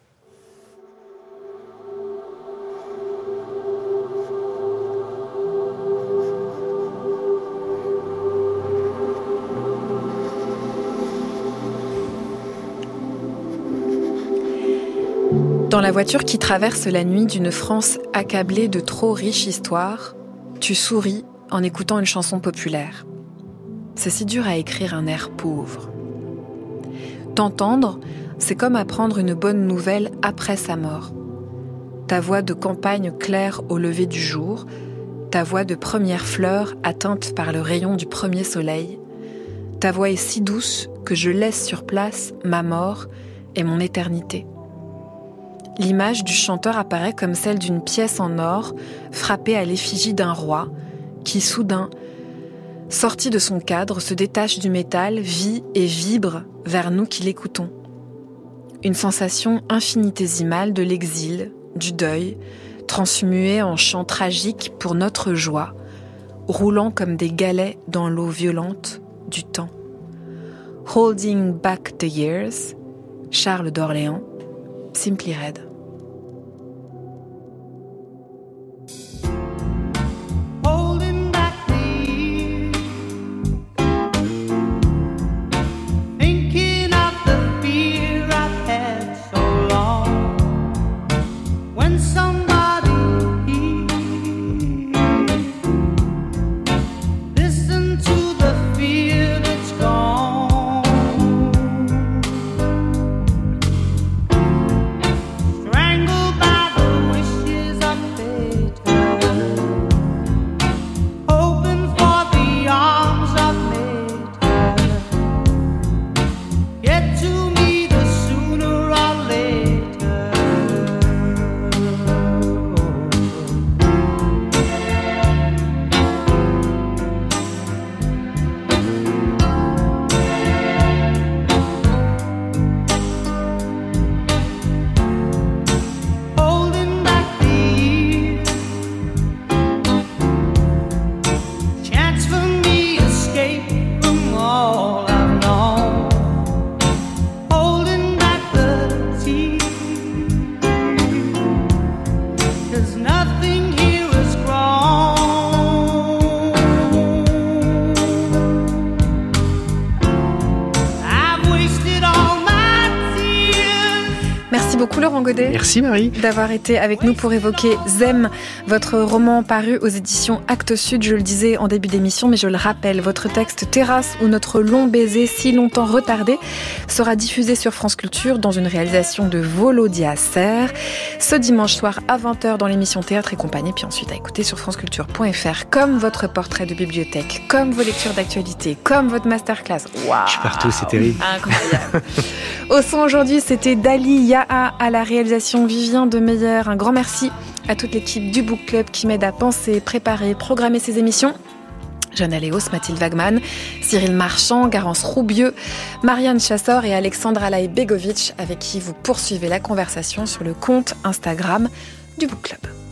Dans la voiture qui traverse la nuit d'une France accablée de trop riches histoires, tu souris en écoutant une chanson populaire. C'est si dur à écrire un air pauvre. T'entendre, c'est comme apprendre une bonne nouvelle après sa mort. Ta voix de campagne claire au lever du jour, ta voix de première fleur atteinte par le rayon du premier soleil. Ta voix est si douce que je laisse sur place ma mort et mon éternité. L'image du chanteur apparaît comme celle d'une pièce en or frappée à l'effigie d'un roi qui, soudain, sorti de son cadre, se détache du métal, vit et vibre vers nous qui l'écoutons. Une sensation infinitésimale de l'exil, du deuil, transmuée en chant tragique pour notre joie, roulant comme des galets dans l'eau violente du temps. Holding back the years, Charles d'Orléans, Simply Red. Merci Marie d'avoir été avec nous pour évoquer Zem, votre roman paru aux éditions Actes Sud. Je le disais en début d'émission, mais je le rappelle, votre texte Terrasse ou notre long baiser si longtemps retardé sera diffusé sur France Culture dans une réalisation de Volodia Serre ce dimanche soir à vingt heures dans l'émission Théâtre et compagnie, puis ensuite à écouter sur franceculture point f r. Comme votre portrait de bibliothèque, comme vos lectures d'actualité, comme votre masterclass. Waouh, je suis partout, c'est terrible. Incroyable. Au son aujourd'hui, c'était Dali Yaha, à la réalisation Vivien de Meyer. Un grand merci à toute l'équipe du Book Club qui m'aide à penser, préparer, programmer ces émissions. Jeanne Aléos, Mathilde Wagman, Cyril Marchand, Garance Roubieux, Marianne Chassor et Alexandra Laï-Begovic, avec qui vous poursuivez la conversation sur le compte Instagram du Book Club.